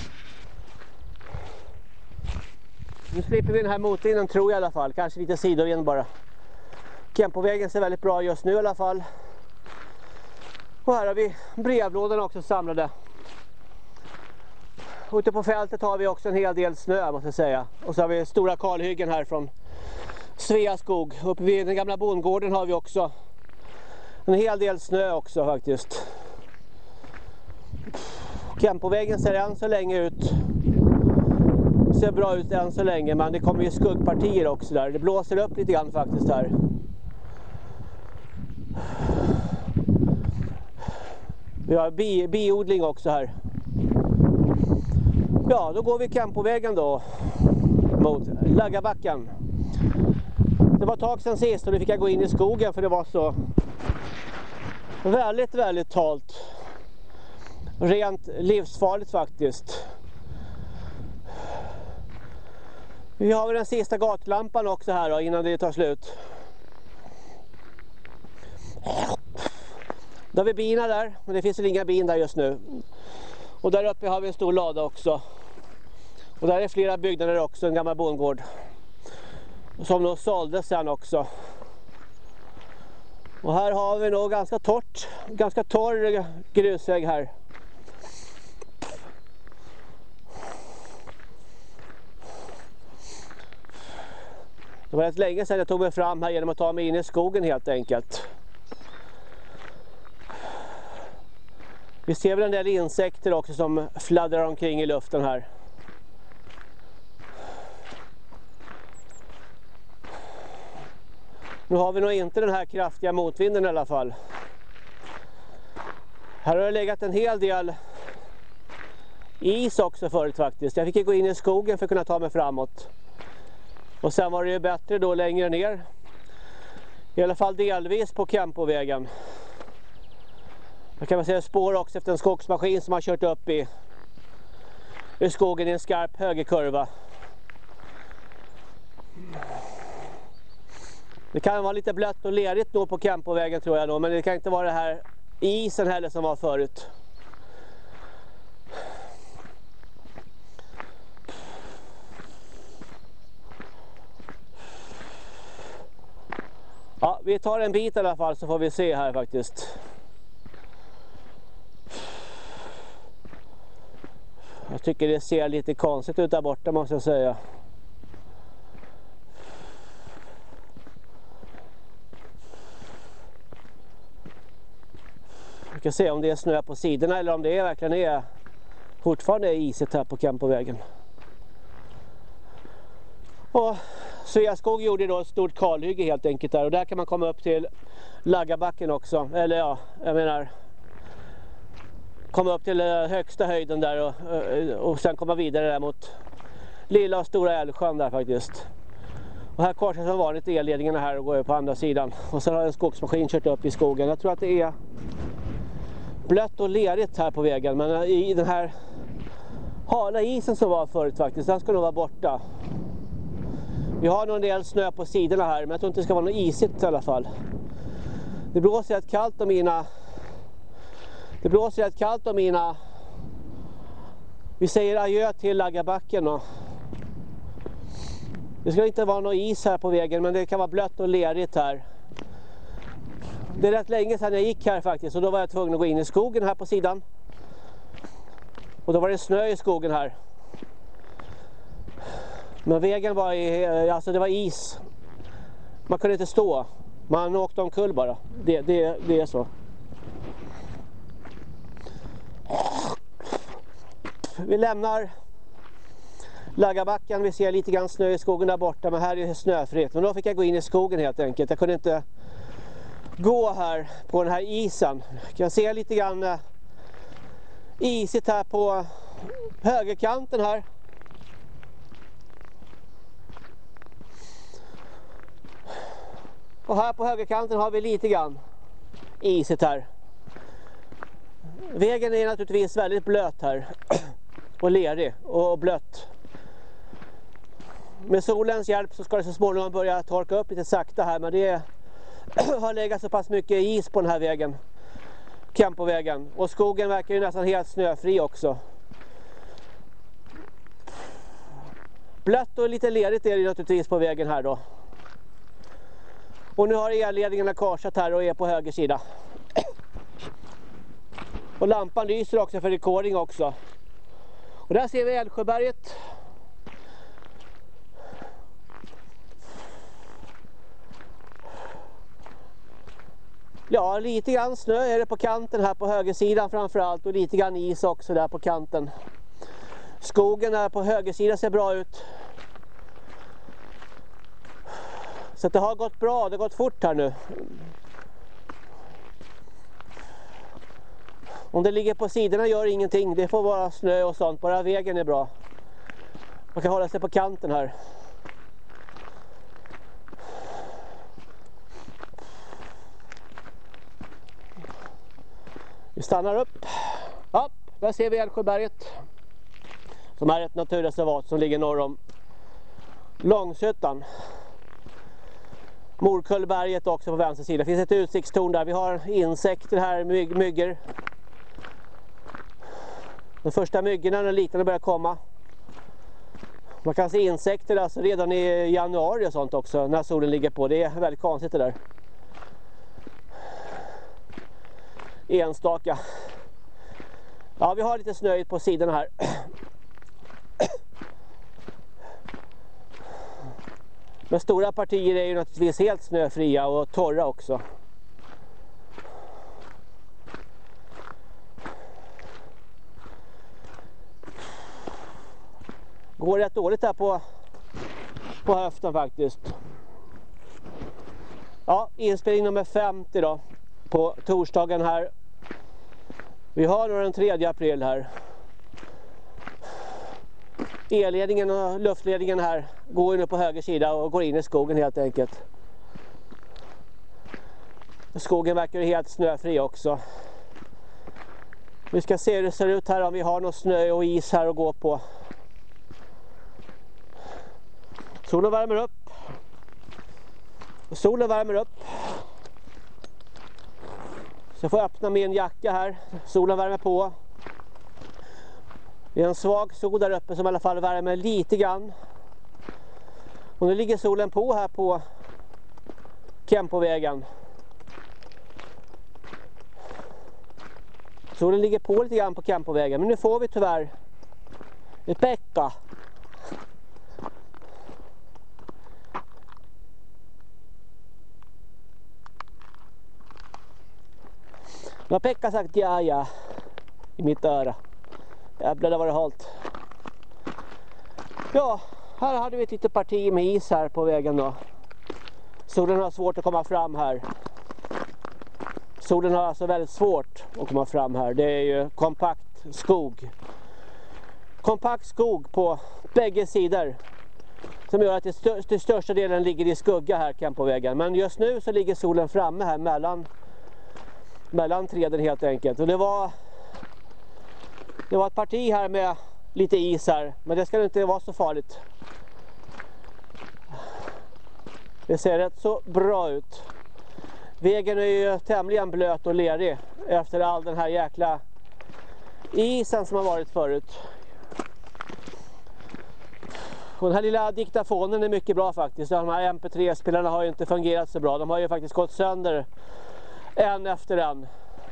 [SPEAKER 1] Nu slipper vi den här motvinden tror jag i alla fall. Kanske lite sidovind bara. Kempovägen ser väldigt bra just nu i alla fall. Och här har vi brevlådorna också samlade. Ute på fältet har vi också en hel del snö måste jag säga. Och så har vi stora kalhyggen här från Sveaskog. Uppe vid den gamla bondgården har vi också en hel del snö också faktiskt. Kempovägen ser än så länge ut. Ser bra ut än så länge, men det kommer ju skuggpartier också där. Det blåser upp lite grann faktiskt här. Vi har bi, biodling också här. Ja, då går vi Kempovägen då mot Laggabacken. Det var ett tag sedan sist och då fick jag gå in i skogen för det var så väldigt, väldigt halt. Rent livsfarligt faktiskt. Vi har den sista gatlampan också här då, innan det tar slut. Då har vi bina där, men det finns väl inga bin där just nu. Och där uppe har vi en stor lada också. Och där är flera byggnader också, en gammal bondgård. Som då såldes sen också. Och här har vi nog ganska torrt, ganska torr grusväg här. Det var rätt länge sedan jag tog mig fram här genom att ta mig in i skogen helt enkelt. Vi ser väl en del insekter också som fladdrar omkring i luften här. Nu har vi nog inte den här kraftiga motvinden i alla fall. Här har det legat en hel del is också förut faktiskt. Jag fick ju gå in i skogen för att kunna ta mig framåt. Och sen var det ju bättre då längre ner. I alla fall delvis på Kempovägen. Här kan man se spår också efter en skogsmaskin som har kört upp i, i skogen i en skarp högerkurva. Det kan vara lite blött och lerigt då på Kempovägen tror jag då. Men det kan inte vara det här isen heller som var förut. Ja, vi tar en bit i alla fall så får vi se här faktiskt. Jag tycker det ser lite konstigt ut där borta måste jag säga. Vi kan se om det är snö på sidorna eller om det är verkligen är fortfarande är isigt här på Kempovägen. Och Sveaskog gjorde då ett stort kalhygge helt enkelt där. Och där kan man komma upp till Laggabacken också. Eller ja, jag menar... komma upp till högsta höjden där och, och sen komma vidare där mot lilla och stora Älvsjön där faktiskt. Och här korsar som vanligt elledningarna här och går på andra sidan. Och sen har en skogsmaskin kört upp i skogen. Jag tror att det är blött och lerigt här på vägen. Men i den här hala isen som var förut faktiskt, den ska nog vara borta. Vi har nog en del snö på sidorna här, men jag tror inte det ska vara något isigt i alla fall. Det blåser rätt kallt om mina... Det blåser rätt kallt om mina... Vi säger adjö till Laggabacken då. Det ska inte vara någon is här på vägen, men det kan vara blött och lerigt här. Det är rätt länge sedan jag gick här faktiskt, och då var jag tvungen att gå in i skogen här på sidan. Och då var det snö i skogen här. Men vägen var i, alltså det var is. Man kunde inte stå. Man åkte omkull bara. Det, det, det är så. Vi lämnar Laggabacken. Vi ser lite grann snö i skogen där borta, men här är det snöfritt. Men då fick jag gå in i skogen helt enkelt. Jag kunde inte gå här på den här isen. Jag kan se lite grann eh, isigt här på högerkanten här. Och här på högerkanten har vi lite grann isigt här. Vägen är naturligtvis väldigt blöt här. Och lerig och blött. Med solens hjälp så ska det så småningom börja torka upp lite sakta här. Men det har legat så pass mycket is på den här vägen. Kempovägen. Och skogen verkar ju nästan helt snöfri också. Blött och lite lerigt är det naturligtvis på vägen här då. Och nu har elledningarna korsat här och är på höger sida. Och lampan lyser också för recording också. Och där ser vi Älvsjöberget. Ja, lite grann snö är det på kanten här på högersidan framförallt. Och lite grann is också där på kanten. Skogen där på högersidan ser bra ut. Så det har gått bra, det har gått fort här nu. Om det ligger på sidorna gör ingenting, det får vara snö och sånt, bara vägen är bra. Man kan hålla sig på kanten här. Vi stannar upp. Ja, där ser vi Älvsjöberget. Som är ett naturreservat som ligger norr om Långshyttan. Morkullberget också på vänster sida. Det finns ett utsiktstorn där. Vi har insekter här, myg, myggor. De första myggorna är liknande börjar komma. Man kan se insekter alltså redan i januari och sånt också när solen ligger på. Det är väldigt konstigt det där. Enstaka. Ja, vi har lite snö på sidorna här. Men stora partier är ju naturligtvis helt snöfria och torra också. Går rätt dåligt här på, på höften faktiskt. Ja, inspelning nummer femtio då. På torsdagen här. Vi har nu den tredje april här. Elledningen och luftledningen här går nu på höger sida och går in i skogen helt enkelt. Skogen verkar helt snöfri också. Vi ska se hur det ser ut här om vi har någon snö och is här att gå på. Solen värmer upp. Solen värmer upp. Så jag får öppna min jacka här. Solen värmer på. Det är en svag sol där uppe som i alla fall värmer lite grann. Och nu ligger solen på här på Kempovägen. Solen ligger på lite grann på Kempovägen. Men nu får vi tyvärr ett Pekka. Nu har Pekka sagt ja, ja i mitt öra. Jävlar, det var det halt. Ja, Här hade vi ett litet parti med is här på vägen då. Solen har svårt att komma fram här. Solen har alltså väldigt svårt att komma fram här. Det är ju kompakt skog. Kompakt skog på bägge sidor. Som gör att det stör, till största delen ligger i skugga här Kempovägen. Men just nu så ligger solen framme här mellan, mellan träden helt enkelt. Och det var, det var ett parti här med lite is här. Men det ska inte vara så farligt. Det ser rätt så bra ut. Vägen är ju tämligen blöt och lerig efter all den här jäkla isen som har varit förut. Och den här lilla diktafonen är mycket bra faktiskt. De här M P tre-spelarna har ju inte fungerat så bra. De har ju faktiskt gått sönder en efter en.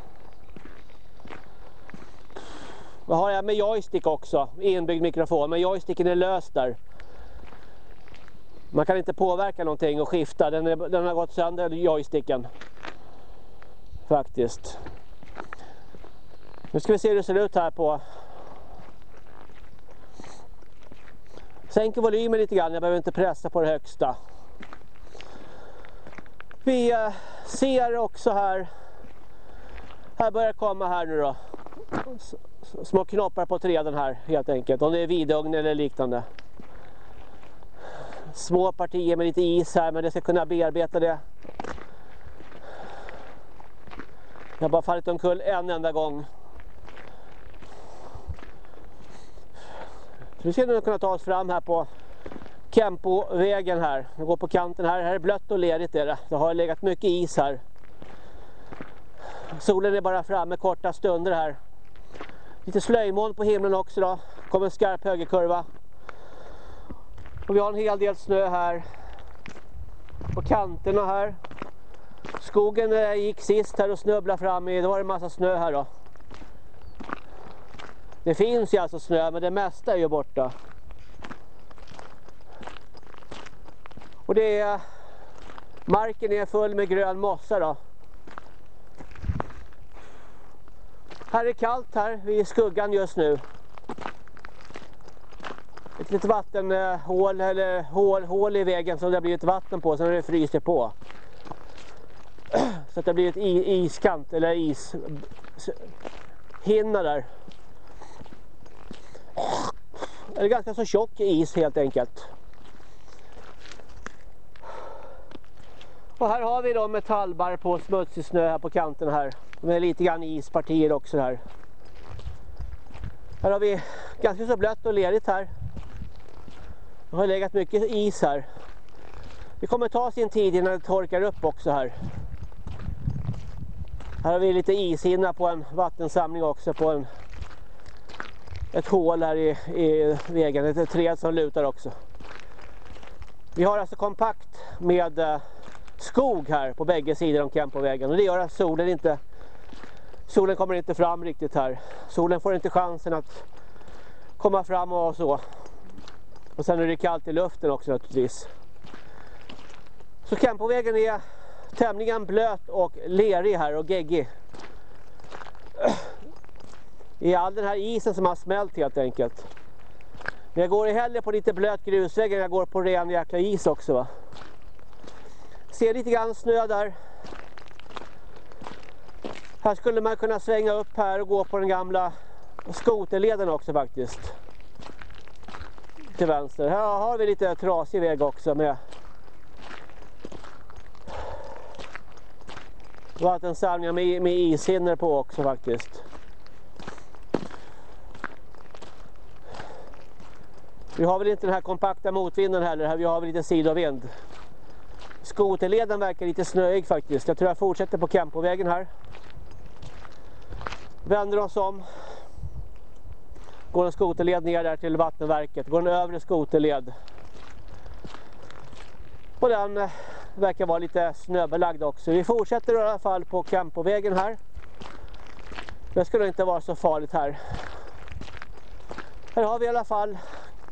[SPEAKER 1] Vad har jag med joystick också? Inbyggd mikrofon. Men joysticken är löst där. Man kan inte påverka någonting och skifta. Den, är, den har gått sönder, joysticken. Faktiskt. Nu ska vi se hur det ser ut här på. Sänker volymen lite grann. Jag behöver inte pressa på det högsta. Vi eh, ser också här. Här börjar komma här nu då. S små knoppar på träden här helt enkelt. Om det är vidugn eller liknande. Små partier med lite is här, men det ska kunna bearbeta det. Jag har bara fallit omkull en enda gång. Så vi ska nu kunna ta oss fram här på Kempovägen här. Vi går på kanten här. Här är blött och ledigt är det. Det har legat mycket is här. Solen är bara framme korta stunder här. Lite slöjmoln på himlen också då. Kommer en skarp högerkurva. Och vi har en hel del snö här på kanterna här. Skogen där jag gick sist här och snubblade fram i, då var det en massa snö här då. Det finns ju alltså snö, men det mesta är ju borta. Och det är, marken är full med grön mossa då. Här är kallt här, vi är i skuggan just nu. Ett litet vattenhål eller hål, hål i vägen som det har blivit vatten på, så det fryser på. Så att det blir ett iskant eller ishinna där. Det är ganska så tjock is helt enkelt. Och här har vi då metallbar på smutsig snö här på kanten här. Med lite grann ispartier också här. Här har vi ganska så blött och ledigt här. Det har legat mycket is här. Det kommer ta sin tid innan det torkar upp också här. Här har vi lite ishinna på en vattensamling också på en, ett hål här i, i vägen. Det är ett träd som lutar också. Vi har alltså kompakt med eh, skog här på bägge sidor om Kempovägen. Och det gör att solen inte solen kommer inte fram riktigt här. Solen får inte chansen att komma fram och så. Och sen är det kallt i luften också naturligtvis. Så Kempovägen är tämligen blöt och lerig här och geggig. I all den här isen som har smält helt enkelt. Men jag går hellre på lite blöt grusväg än jag går på ren jäkla is också va. Ser lite grann snö där. Här skulle man kunna svänga upp här och gå på den gamla skoterleden också faktiskt. Till vänster. Här har vi lite trasig väg också med vattensamlingar med, med ishinnor på också faktiskt. Vi har väl inte den här kompakta motvinden heller. Vi har väl lite sidovind. Skoterleden verkar lite snöig faktiskt. Jag tror jag fortsätter på Kempovägen här. Vänder oss om. Går en skoterled ner där till vattenverket. Går en övre skoterled. Och den eh, verkar vara lite snöbelagd också. Vi fortsätter i alla fall på Kempovägen här. Det skulle inte vara så farligt här. Här har vi i alla fall.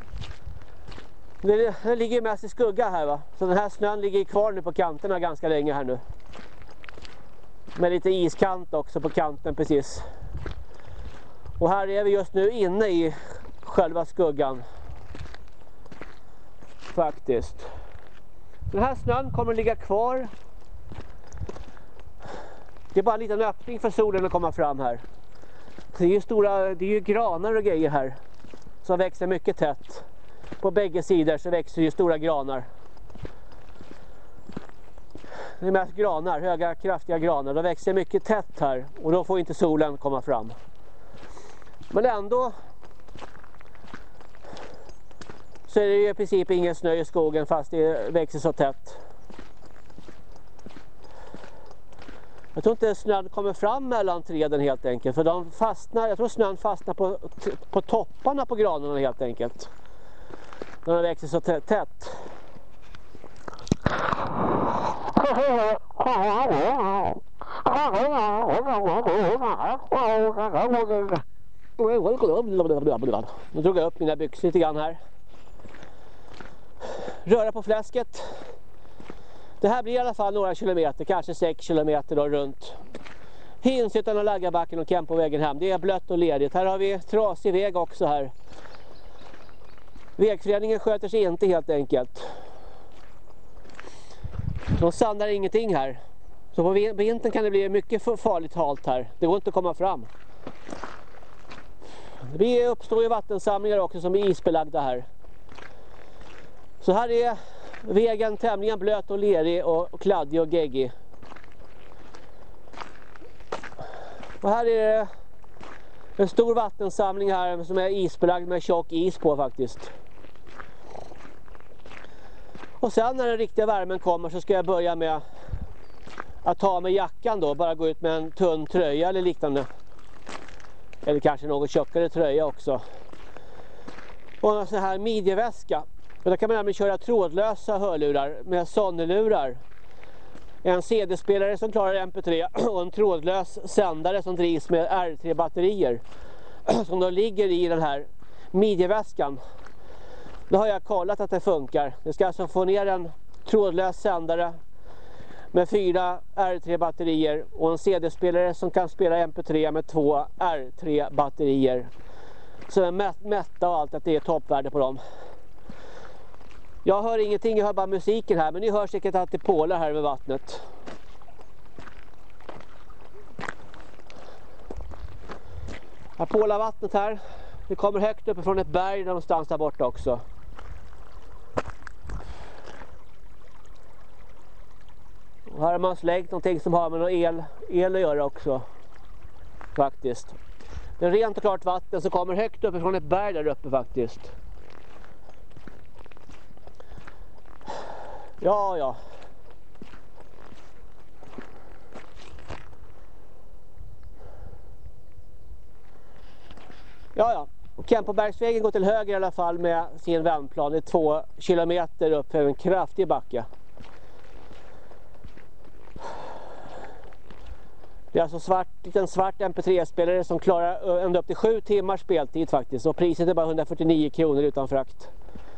[SPEAKER 1] Det, det ligger mest i skugga här va. Så den här snön ligger kvar nu på kanterna ganska länge här nu. Med lite iskant också på kanten precis. Och här är vi just nu inne i själva skuggan. faktiskt. Den här snön kommer att ligga kvar. Det är bara en liten öppning för solen att komma fram här. Det är ju stora, det är ju granar och grejer här som växer mycket tätt. På bägge sidor så växer ju stora granar. Det är mest granar, höga kraftiga granar. De växer mycket tätt här och då får inte solen komma fram. Men ändå så är det ju i princip ingen snö i skogen fast det växer så tätt. Jag tror inte snön kommer fram mellan träden helt enkelt. För de fastnar, jag tror snön fastnar på, på topparna på granarna helt enkelt. När de växer så tätt. Nu drog jag upp mina byxor lite grann här. Röra på fläsket. Det här blir i alla fall några kilometer, kanske sex kilometer då, runt Hinshyttan och Laggarbacken och Kempovägen hem. Det är blött och ledigt. Här har vi trasig väg också här. Vägföreningen sköter sig inte helt enkelt. De sandar ingenting här. Så på vintern kan det bli mycket farligt halt här. Det går inte att komma fram. Det uppstår ju vattensamlingar också som är isbelagda här. Så här är vägen tämligen blöt och lerig och kladdig och geggig. Och här är det en stor vattensamling här som är isbelagd med tjock is på faktiskt. Och sen när den riktiga värmen kommer så ska jag börja med att ta med jackan då. Bara gå ut med en tunn tröja eller liknande. Eller kanske någon tjockare tröja också. Och en sån här midjeväska. Och då kan man nämligen köra trådlösa hörlurar med Sony-lurar. En C D-spelare som klarar M P tre och en trådlös sändare som drivs med R tre batterier. Som då ligger i den här midjeväskan. Då har jag kollat att det funkar. Det ska alltså få ner en trådlös sändare med fyra R tre batterier och en C D-spelare som kan spela M P tre med två R tre batterier. Så är mätt, mätta och allt att det är toppvärde på dem. Jag hör ingenting, jag hör bara musiken här, men ni hör säkert att det pålar här med vattnet. Här pålar vattnet här. Det kommer högt uppifrån ett berg någonstans där borta också. Och här har man slängt någonting som har med någon el, el att göra också. Faktiskt. Det är rent och klart vatten som kommer högt uppifrån ett berg där uppe faktiskt. Ja, ja. Ja, ja. Kempobergsvägen går till höger i alla fall med sin vändplan. Det är två kilometer upp för en kraftig backe. Det är alltså svart, en svart M P tre-spelare som klarar ända upp till sju timmars speltid faktiskt. Och priset är bara hundrafyrtionio kronor utan frakt.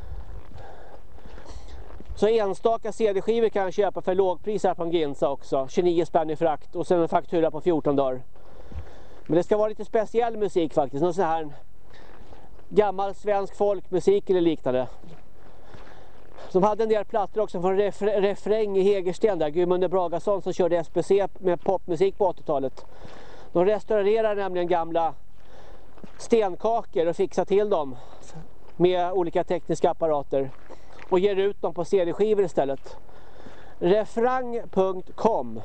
[SPEAKER 1] Så enstaka C D-skivor kan jag köpa för lågpris här på en Ginza också. tjugonio spänn i frakt och sen en faktura på fjorton dagar. Men det ska vara lite speciell musik faktiskt. Någon sån här gammal svensk folkmusik eller liknande. Som hade en del plattor också från refr- refräng i Hägersten där. Gudmundur Bragason som körde S B C med popmusik på åttiotalet. De restaurerar nämligen gamla stenkakor och fixar till dem med olika tekniska apparater. Och ger ut dem på C D-skivor istället. refrang punkt com.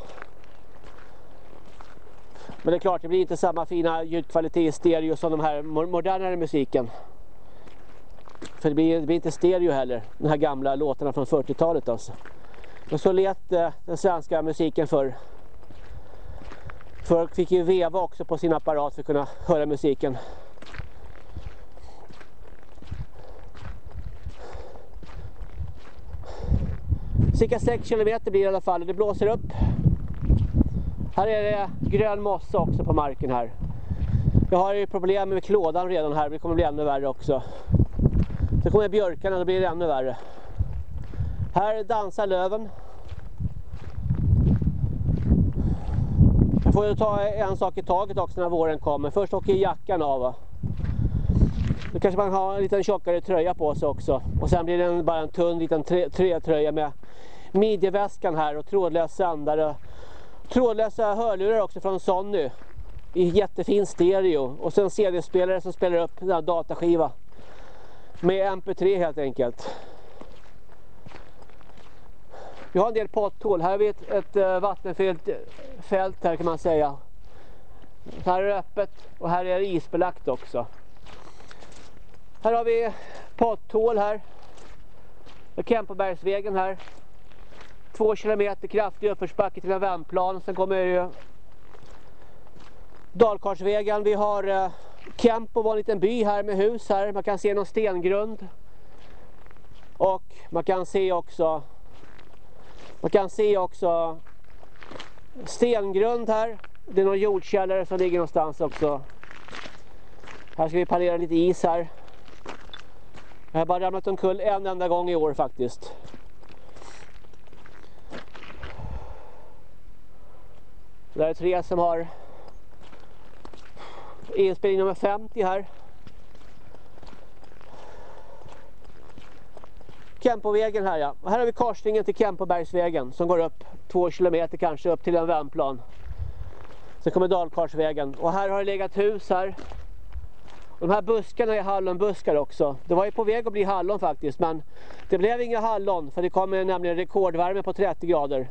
[SPEAKER 1] Men det är klart, det blir inte samma fina ljudkvalitet i stereo som de här modernare musiken. För det blir, det blir inte stereo heller, de här gamla låtarna från fyrtiotalet alltså. Och så lät eh, den svenska musiken för. Folk fick ju veva också på sin apparat för att kunna höra musiken. Cirka sex kilometer blir det i alla fall och det blåser upp. Här är det grön mossa också på marken här. Jag har ju problem med klådan redan här, det kommer bli ännu värre också. Så kommer björkarna och då blir det ännu värre. Här dansar löven. Jag får ju ta en sak i taget också när våren kommer. Först åker jackan av. Va? Då kanske man har en liten tjockare tröja på sig också. Och sen blir det bara en tunn liten tröja med midjeväskan här och trådlösa sändare. Trådlösa hörlurar också från Sony. I jättefin stereo. Och sen C D-spelare som spelar upp den här dataskiva. Med M P tre helt enkelt. Vi har en del potthål. Här har vi ett, ett uh, vattenfyllt fält här kan man säga. Här är det öppet och här är det isbelagt också. Här har vi potthål här. Kempobergsvägen här. Två kilometer kraftig uppförsbacke till en vändplan. Sen kommer ju Dalkarsvägen. Vi har uh, Kempo var en liten by här med hus här. Man kan se någon stengrund. Och man kan se också Man kan se också stengrund här. Det är någon jordkällare som ligger någonstans också. Här ska vi parera lite is här. Jag har bara ramlat omkull en enda gång i år faktiskt. Det är tre som har inspelning nummer femtio här. Kempovägen här ja. Och här har vi korsningen till Kempobergsvägen som går upp två kilometer kanske upp till en vändplan. Sen kommer Dalkarsvägen. Och här har det legat hus här. Och de här buskarna är hallonbuskar också. Det var ju på väg att bli hallon faktiskt. Men det blev inga hallon. För det kommer nämligen rekordvärme på trettio grader.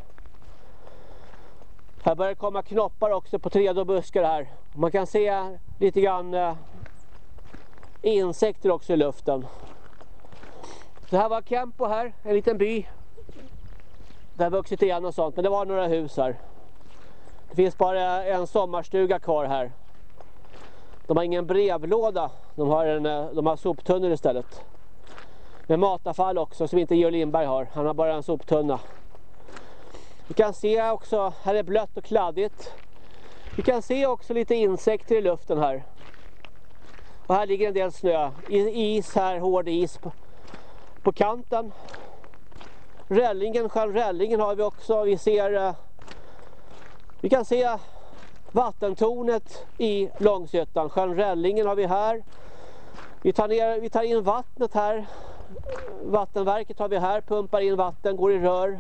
[SPEAKER 1] Här börjar det komma knoppar också på trädbuskar här. Man kan se lite grann eh, insekter också i luften. Det här var Kempo här, en liten by. Det har vuxit igen och sånt, men det var några hus här. Det finns bara en sommarstuga kvar här. De har ingen brevlåda, de har, en, de har soptunnor istället. Med matavfall också, som inte Georg Lindberg har. Han har bara en soptunna. Vi kan se också, här är blött och kladdigt. Vi kan se också lite insekter i luften här. Och här ligger en del snö. Is här, hård is på. På kanten. Rällingen, själv rällingen har vi också. Vi ser vi kan se vattentornet i Långshyttan. Själv rällingen har vi här. Vi tar, ner, vi tar in vattnet här. Vattenverket har vi här. Pumpar in vatten, går i rör.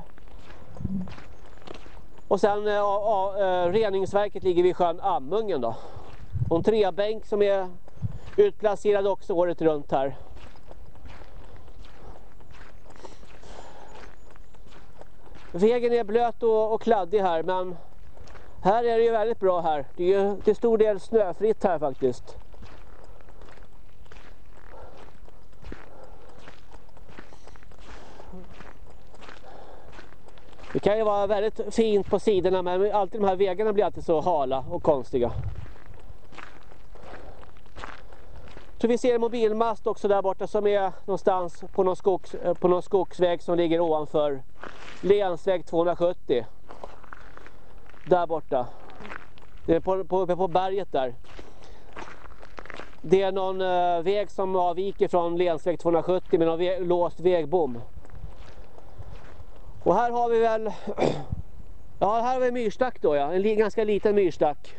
[SPEAKER 1] Och sen äh, äh, reningsverket ligger vid sjön Amungen då. Och en trebänk som är utplacerad också året runt här. Vägen är blöt och, och kladdig här, men här är det ju väldigt bra här. Det är ju till stor del snöfritt här faktiskt. Det kan ju vara väldigt fint på sidorna, men alltid de här vägarna blir alltid så hala och konstiga. Så vi ser en mobilmast också där borta som är någonstans på någon, skogs, på någon skogsväg som ligger ovanför länsväg tvåhundrasjuttio. Där borta. Det är på, på, på berget där. Det är någon uh, väg som avviker från länsväg tvåhundrasjuttio med någon väg, låst vägbom. Och här har vi väl ja, här har vi en myrstack då ja, en li, ganska liten myrstack.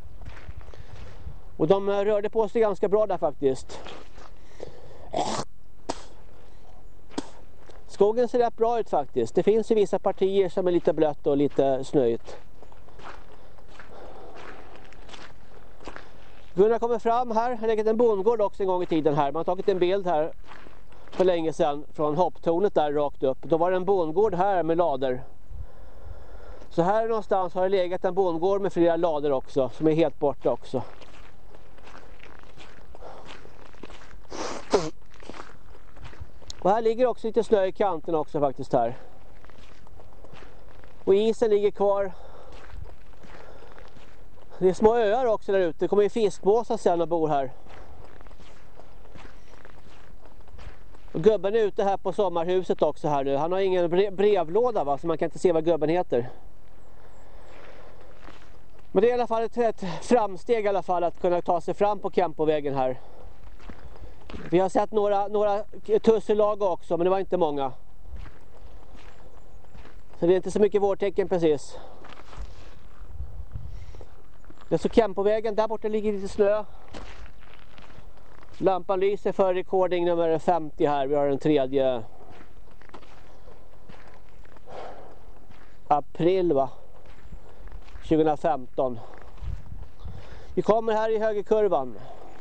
[SPEAKER 1] Och de rörde på sig ganska bra där faktiskt. Skogen ser rätt bra ut faktiskt. Det finns ju vissa partier som är lite blött och lite snöigt. Gunnar kommer fram här. Har legat en bondgård också en gång i tiden här. Man har tagit en bild här för länge sedan från hopptornet där rakt upp. Då var det en bondgård här med lader. Så här någonstans har det legat en bondgård med flera lader också som är helt borta också. Och här ligger också lite snö i kanten också faktiskt här. Och isen ligger kvar. Det är små öar också där ute. Det kommer ju fiskmåsar sen och bor här. Och gubben är ute här på sommarhuset också här nu. Han har ingen brevlåda va, så man kan inte se vad gubben heter. Men det är i alla fall ett, ett framsteg i alla fall att kunna ta sig fram på Kempovägen här. Vi har sett några, några tusselag också, men det var inte många. Så det är inte så mycket vårtecken precis. Det är så Kempovägen, där borta ligger lite snö. Lampan lyser för recording nummer femtio här. Vi har den tredje april va? tjugohundrafemton. Vi kommer här i högerkurvan.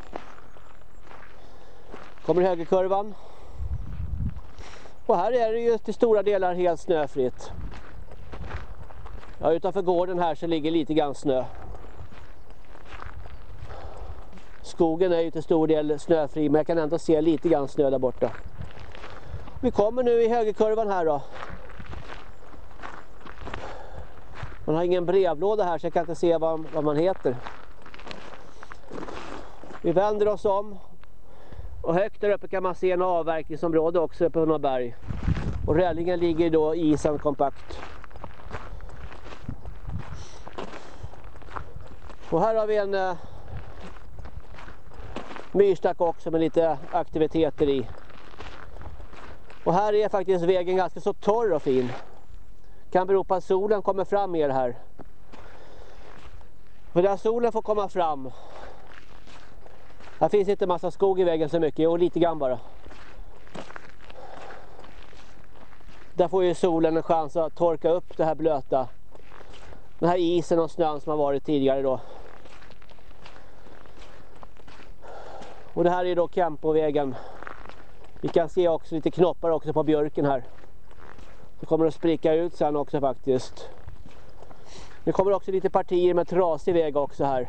[SPEAKER 1] Kommer i högerkurvan. Och här är det ju till stora delar helt snöfritt. Ja, utanför gården här så ligger lite grann snö. Skogen är ju till stor del snöfri, men jag kan ändå se lite grann snö där borta. Vi kommer nu i högerkurvan här då. Man har ingen brevlåda här så jag kan inte se vad, vad man heter. Vi vänder oss om. Och högt där uppe kan man se en avverkningsområde också uppe på några berg. Och rällingen ligger då i isen kompakt. Och här har vi en eh, myrstack också med lite aktiviteter i. Och här är faktiskt vägen ganska så torr och fin. Kan bero på att solen kommer fram mer här. För där solen får komma fram. Här finns inte massa skog i vägen så mycket, och lite grann bara. Där får ju solen en chans att torka upp det här blöta. Den här isen och snön som har varit tidigare då. Och det här är då Kempovägen. Vi kan se också lite knoppar också på björken här. Det kommer att spricka ut sen också faktiskt. Det kommer också lite partier med trasig väg också här.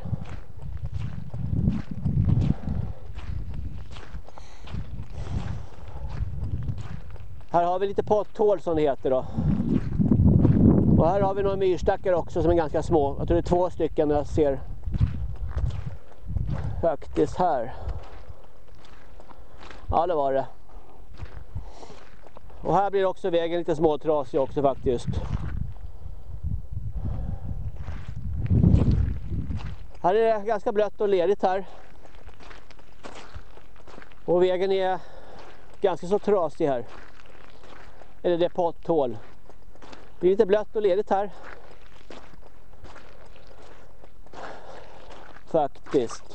[SPEAKER 1] Här har vi lite potthål som det heter då. Och här har vi några myrstackar också som är ganska små. Jag tror det är två stycken jag ser. Faktiskt här. Ja, det var det. Och här blir också vägen lite småtrasig också faktiskt. Här är det ganska blött och ledigt här. Och vägen är ganska så trasig här. Eller det är potthål. Det är lite blött och ledigt här. Faktiskt.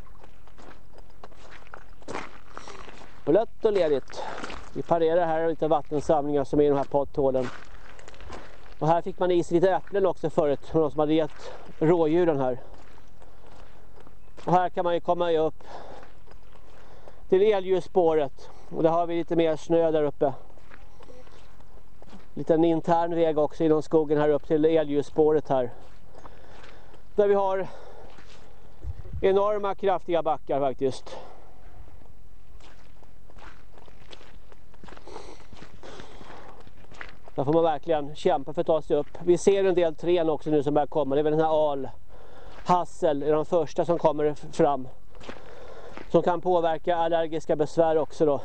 [SPEAKER 1] Blött och ledigt. Vi parerar här lite vattensamlingar som är i de här potthålen. Och här fick man i sig lite äpplen också förut. För de som hade gett rådjuren här. Och här kan man ju komma upp till elljusspåret. Och där har vi lite mer snö där uppe. Lite en intern väg också inom skogen här upp till elljusspåret här. Där vi har enorma kraftiga backar faktiskt. Där får man verkligen kämpa för att ta sig upp. Vi ser en del träd också nu som börjar komma. Det är väl den här al, hassel, är de första som kommer fram. Som kan påverka allergiska besvär också då.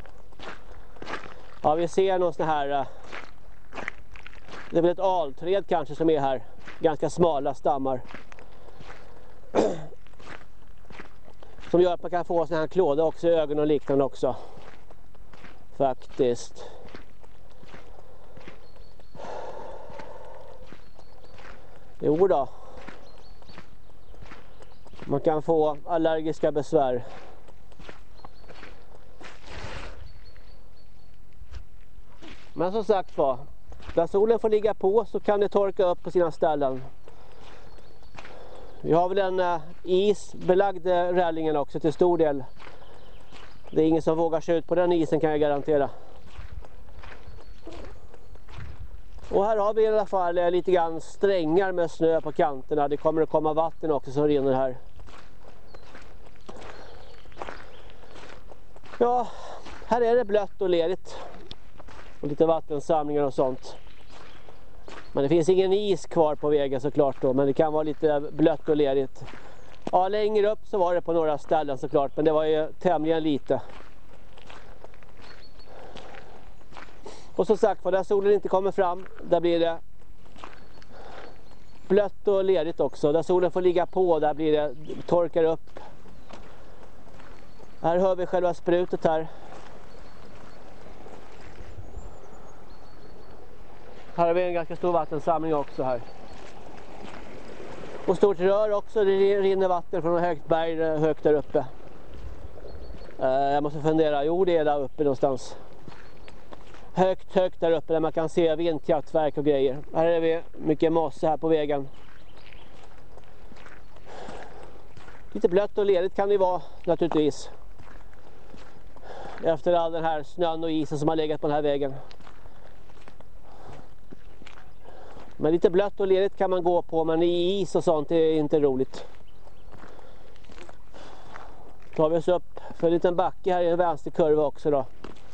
[SPEAKER 1] Ja, vi ser någon sån här... Det är väl ett alträd kanske som är här. Ganska smala stammar. Som gör att man kan få sån här klåda också i ögonen och liknande också. Faktiskt. Jo då. Man kan få allergiska besvär. Men som sagt var, där solen får ligga på så kan det torka upp på sina ställen. Vi har väl en uh, isbelagd rällingen också till stor del. Det är ingen som vågar sig ut på den isen kan jag garantera. Och här har vi i alla fall uh, lite grann strängar med snö på kanterna. Det kommer att komma vatten också som rinner här. Ja, här är det blött och ledigt. Och lite vattensamlingar och sånt. Men det finns ingen is kvar på vägen såklart då. Men det kan vara lite blött och ledigt. Ja, längre upp så var det på några ställen såklart. Men det var ju tämligen lite. Och som sagt, för där solen inte kommer fram, där blir det blött och ledigt också. Där solen får ligga på, där blir det, torkar upp. Här hör vi själva sprutet här. Här har vi en ganska stor vattensamling också här. Och stort rör också, det rinner vatten från ett högt berg högt där uppe. Uh, jag måste fundera, jo det är där uppe någonstans. Högt, högt där uppe där man kan se vindkraftverk och grejer. Här är vi mycket mosse här på vägen. Lite blött och ledigt kan det vara naturligtvis. Efter all den här snön och isen som har legat på den här vägen. Men lite blött och ledigt kan man gå på, men i is och sånt är inte roligt. Tar vi oss upp för en liten backe här i en vänsterkurva också då.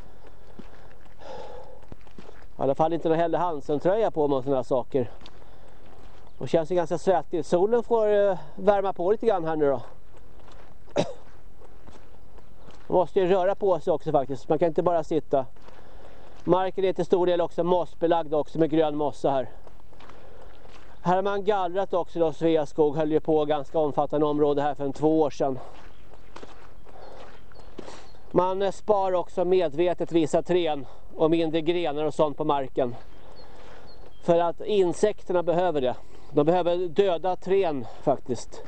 [SPEAKER 1] I alla fall inte någon heller Hansen-tröja på med sådana här saker. Och känns ju ganska svettigt. Solen får uh, värma på lite grann här nu då. Man måste ju röra på sig också faktiskt. Man kan inte bara sitta. Marken är till stor del också mossbelagd också med grön mossa här. Här har man gallrat också då. Sveaskog höll ju på ganska omfattande område här för en två år sedan. Man spar också medvetet vissa trän och mindre grenar och sånt på marken. För att insekterna behöver det. De behöver döda trän faktiskt.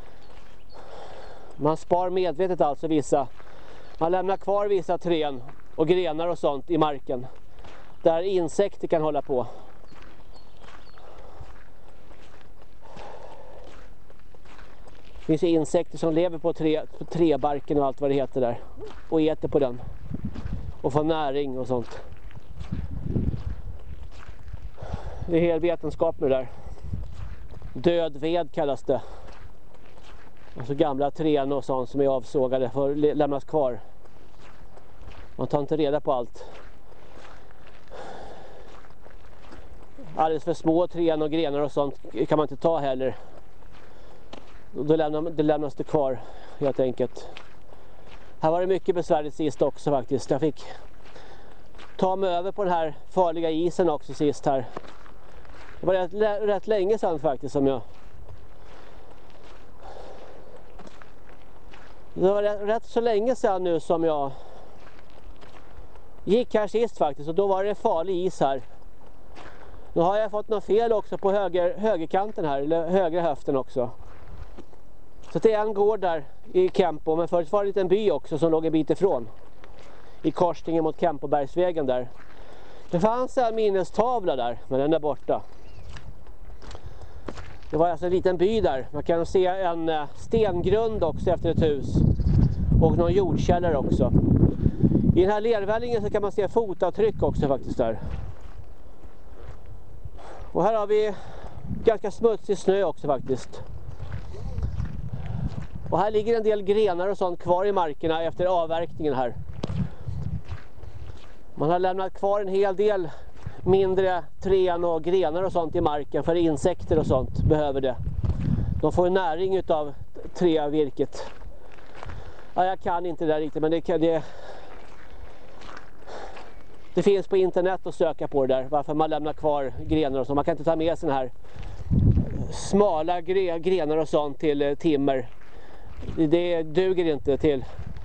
[SPEAKER 1] Man spar medvetet alltså vissa. Man lämnar kvar vissa trän och grenar och sånt i marken. Där insekter kan hålla på. Det finns insekter som lever på, tre, på träbarken och allt vad det heter där. Och äter på den. Och får näring och sånt. Det är helt vetenskap med det där. Död ved kallas det. Alltså gamla trän och sånt som är avsågade får lämnas kvar. Man tar inte reda på allt. Alldeles för små trän och grenar och sånt kan man inte ta heller. Då lämnas det, lämnas det kvar helt enkelt. Här var det mycket besvärligt sist också faktiskt. Jag fick ta mig över på den här farliga isen också sist här. Det var rätt, rätt länge sedan faktiskt som jag... Det var rätt, rätt så länge sedan nu som jag gick här sist faktiskt. Och då var det farlig is här. Nu har jag fått något fel också på höger, högerkanten här. Eller högra höften också. Så det är en gård där i Kempo. Men förut var det en liten by också som låg en bit ifrån. I korsningen mot Kempobergsvägen där. Det fanns en minnestavla där. Men den är borta. Det var alltså en liten by där. Man kan se en stengrund också efter ett hus. Och någon jordkällare också. I den här lervällingen så kan man se fotavtryck också faktiskt där. Och här har vi ganska smutsig snö också faktiskt. Och här ligger en del grenar och sånt kvar i markerna efter avverkningen här. Man har lämnat kvar en hel del mindre trän och grenar och sånt i marken för insekter och sånt behöver det. De får näring utav trävirket. Ja, jag kan inte det där riktigt, men det, kan, det, det finns på internet att söka på det där. Varför man lämnar kvar grenar och sånt. Man kan inte ta med såna här smala gre, grenar och sånt till eh, timmer. Det, det duger inte till.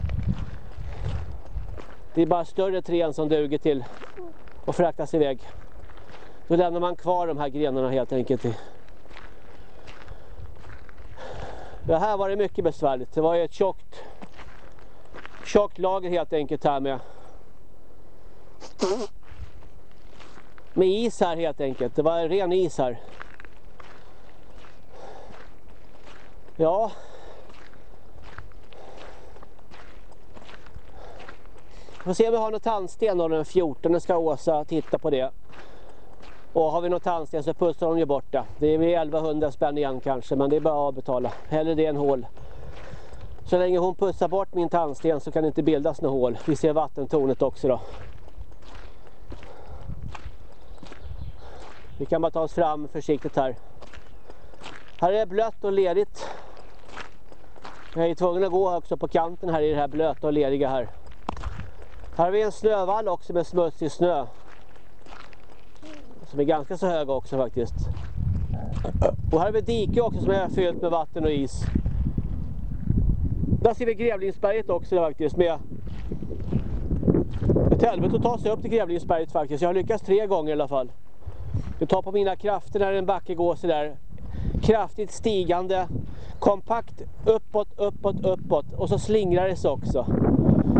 [SPEAKER 1] Det är bara större trän som duger till att fraktas iväg. Då lämnar man kvar de här grenarna helt enkelt. Det här var det mycket besvärligt. Det var ju ett tjockt tjockt lager helt enkelt här med med is här helt enkelt. Det var ren is här. Ja. Vi får se om vi har något tandsten då den fjortonde ska Åsa titta på det. Och har vi något tandsten så pussar de ju bort det. Det är elvahundra spänn igen kanske, men det är bara att betala. Hellre det än hål. Så länge hon pussar bort min tandsten så kan det inte bildas något hål. Vi ser vattentornet också då. Vi kan bara ta oss fram försiktigt här. Här är det blött och ledigt. Jag är tvungen att gå också på kanten här i det här blöta och leriga här. Här har vi en snövall också med smutsig snö. Som är ganska så hög också faktiskt. Och här har vi dike också som är fyllt med vatten och is. Där ser vi Grävlingsberget också faktiskt med ett helvete att ta sig upp till Grävlingsberget faktiskt. Jag har lyckats tre gånger i alla fall. Det tar på mina krafter när en backe går så där. Kraftigt stigande. Kompakt uppåt, uppåt, uppåt. Och så slingrar det sig också.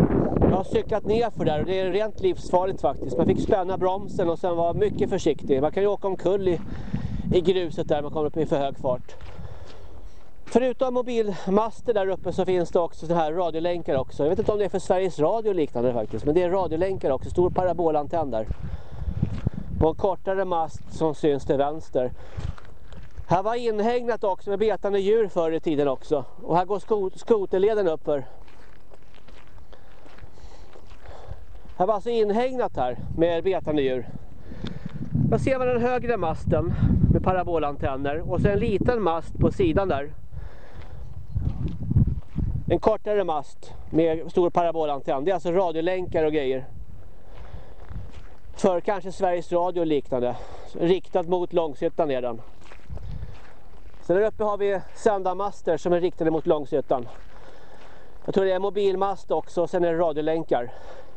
[SPEAKER 1] Jag har cyklat ner för där och det är rent livsfarligt faktiskt. Man fick spänna bromsen och sen vara mycket försiktig. Man kan ju åka omkull i, i gruset där man kommer upp i för hög fart. Förutom mobilmaster där uppe så finns det också så här radiolänkar också. Jag vet inte om det är för Sveriges Radio och liknande faktiskt. Men det är radiolänkar också, stor parabolantenn där. På en kortare mast som syns till vänster. Här var inhägnat också med betande djur förr i tiden också. Och här går skot- skoterleden upp för. Här var alltså inhägnat här med betande djur. Då ser man den högre masten med parabolantenner. Och sen en liten mast på sidan där. En kortare mast med stor parabolantenn. Det är alltså radiolänkar och grejer. För kanske Sveriges Radio och liknande. Riktat mot Långshyttan är den. Så där uppe har vi sändarmaster som är riktade mot Långshyttan. Jag tror det är mobilmast också och sen är det radiolänkar.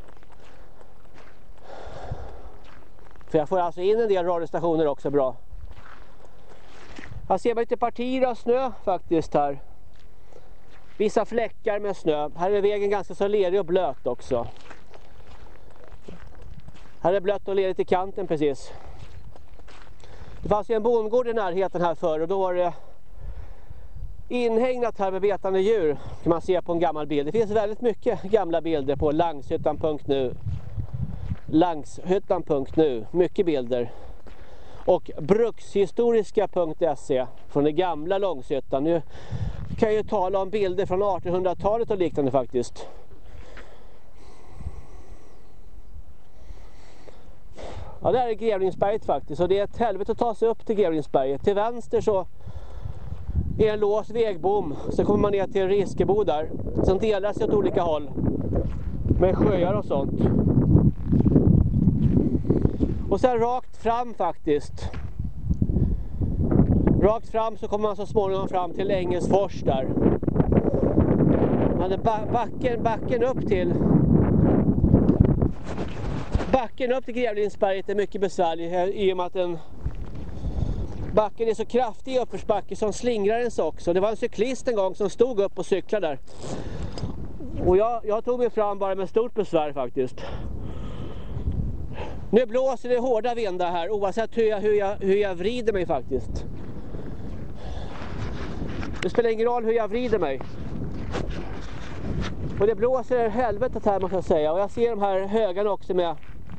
[SPEAKER 1] För jag får alltså in en del radiostationer också bra. Här ser man lite partier av snö faktiskt här. Vissa fläckar med snö. Här är vägen ganska så lerig och blöt också. Här är blött och lerigt i kanten precis. Det fanns ju en bondgård i närheten här förr och då var det inhägnat här med betande djur. Kan man se på en gammal bild. Det finns väldigt mycket gamla bilder på langshyttan punkt nu. Langshyttan punkt nu. Mycket bilder. Och brukshistoriska punkt se från det gamla Långshyttan. Nu kan jag ju tala om bilder från artonhundratalet och liknande faktiskt. Ja, det här är Grevlingsberget faktiskt. Och det är ett helvete att ta sig upp till Grevlingsberget. Till vänster så är en låst vägbom. Så kommer man ner till Riskebo där. Sen delar sig åt olika håll. Med sjöar och sånt. Och sen rakt fram faktiskt. Rakt fram så kommer man så småningom fram till Engelsfors där. Men backen, backen upp till... Backen upp till Grevlingsberget är mycket besvärlig i och med att den backen är så kraftig i uppförsbacke som slingrar en så också. Det var en cyklist en gång som stod upp och cyklade där. Och jag, jag tog mig fram bara med stort besvär faktiskt. Nu blåser det hårda vindar här oavsett hur jag, hur jag, hur jag vrider mig faktiskt. Det spelar ingen roll hur jag vrider mig. Och det blåser helvetet här måste jag säga. Och jag ser de här högarna också med...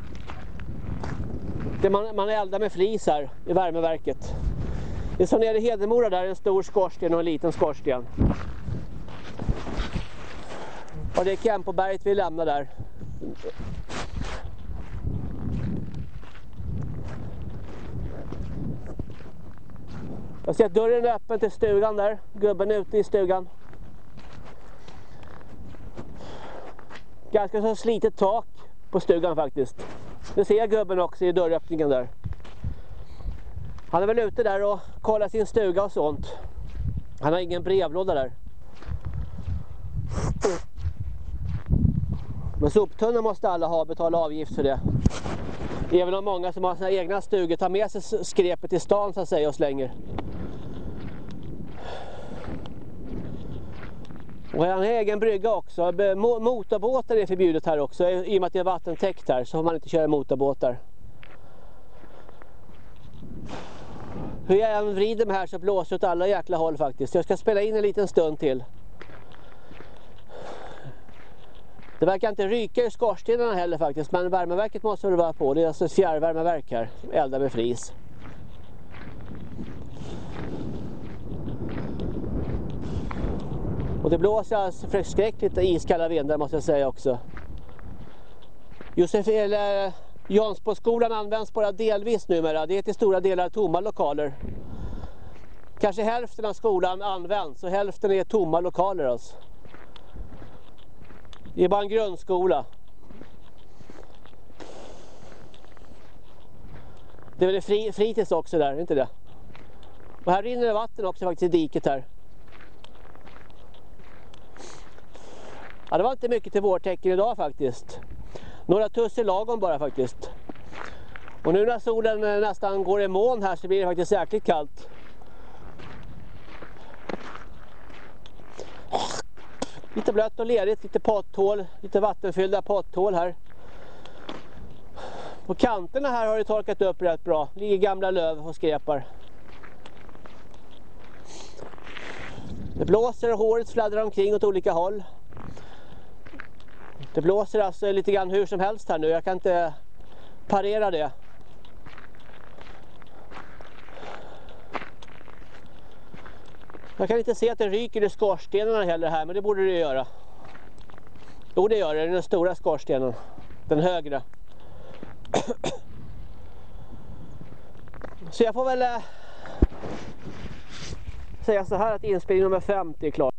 [SPEAKER 1] Det man, man eldar med flis här i värmeverket. Det är som nere i Hedemora där, en stor skorsten och en liten skorsten. Och det är Kempoberget vi lämnar där. Jag ser att dörren är öppen till stugan där. Gubben är ute i stugan. Ganska så slitet tak på stugan faktiskt. Nu ser jag gubben också i dörröppningen där. Han är väl ute där och kollar sin stuga och sånt. Han har ingen brevlåda där. Men soptunnan måste alla ha, betala avgift för det. Även om många som har sina egna stugor tar med sig skrepet i stan så att säga och slänger. Och han har egen brygga också. Motorbåtar är förbjudet här också. I och med att det är vattentäckt här så får man inte köra motorbåtar. Hur jag än vrider mig här så blåser det åt alla jäkla håll faktiskt. Jag ska spela in en liten stund till. Det verkar inte ryka i skorstenarna heller faktiskt. Men värmeverket måste väl vara på. Det är alltså ett fjärrvärmeverk här. Som eldar med flis. Och det blåser alltså förskräckligt iskalla vindar måste jag säga också. Josef eller Jansboskolan används bara delvis numera. Det är till stora delar tomma lokaler. Kanske hälften av skolan används och hälften är tomma lokaler alltså. Det är bara en grundskola. Det är väl fri, fritids också där, inte det? Och här rinner det vatten också faktiskt i diket här. Ja, det var inte mycket till vårtecken idag faktiskt. Några tuss i lagom bara faktiskt. Och nu när solen nästan går i moln här så blir det faktiskt säkert kallt. Lite blött och lerigt, lite potthål, lite vattenfyllda potthål här. På kanterna här har det torkat upp rätt bra. Det ligger gamla löv och skrepar. Det blåser och håret fladdrar omkring åt olika håll. Det blåser alltså lite grann hur som helst här nu. Jag kan inte parera det. Jag kan inte se att det ryker i skorstenarna heller här, men det borde det göra. Jo, det gör det. Den stora skorstenen. Den högre. Så jag får väl äh, säga så här att inspelning nummer femtio är klar.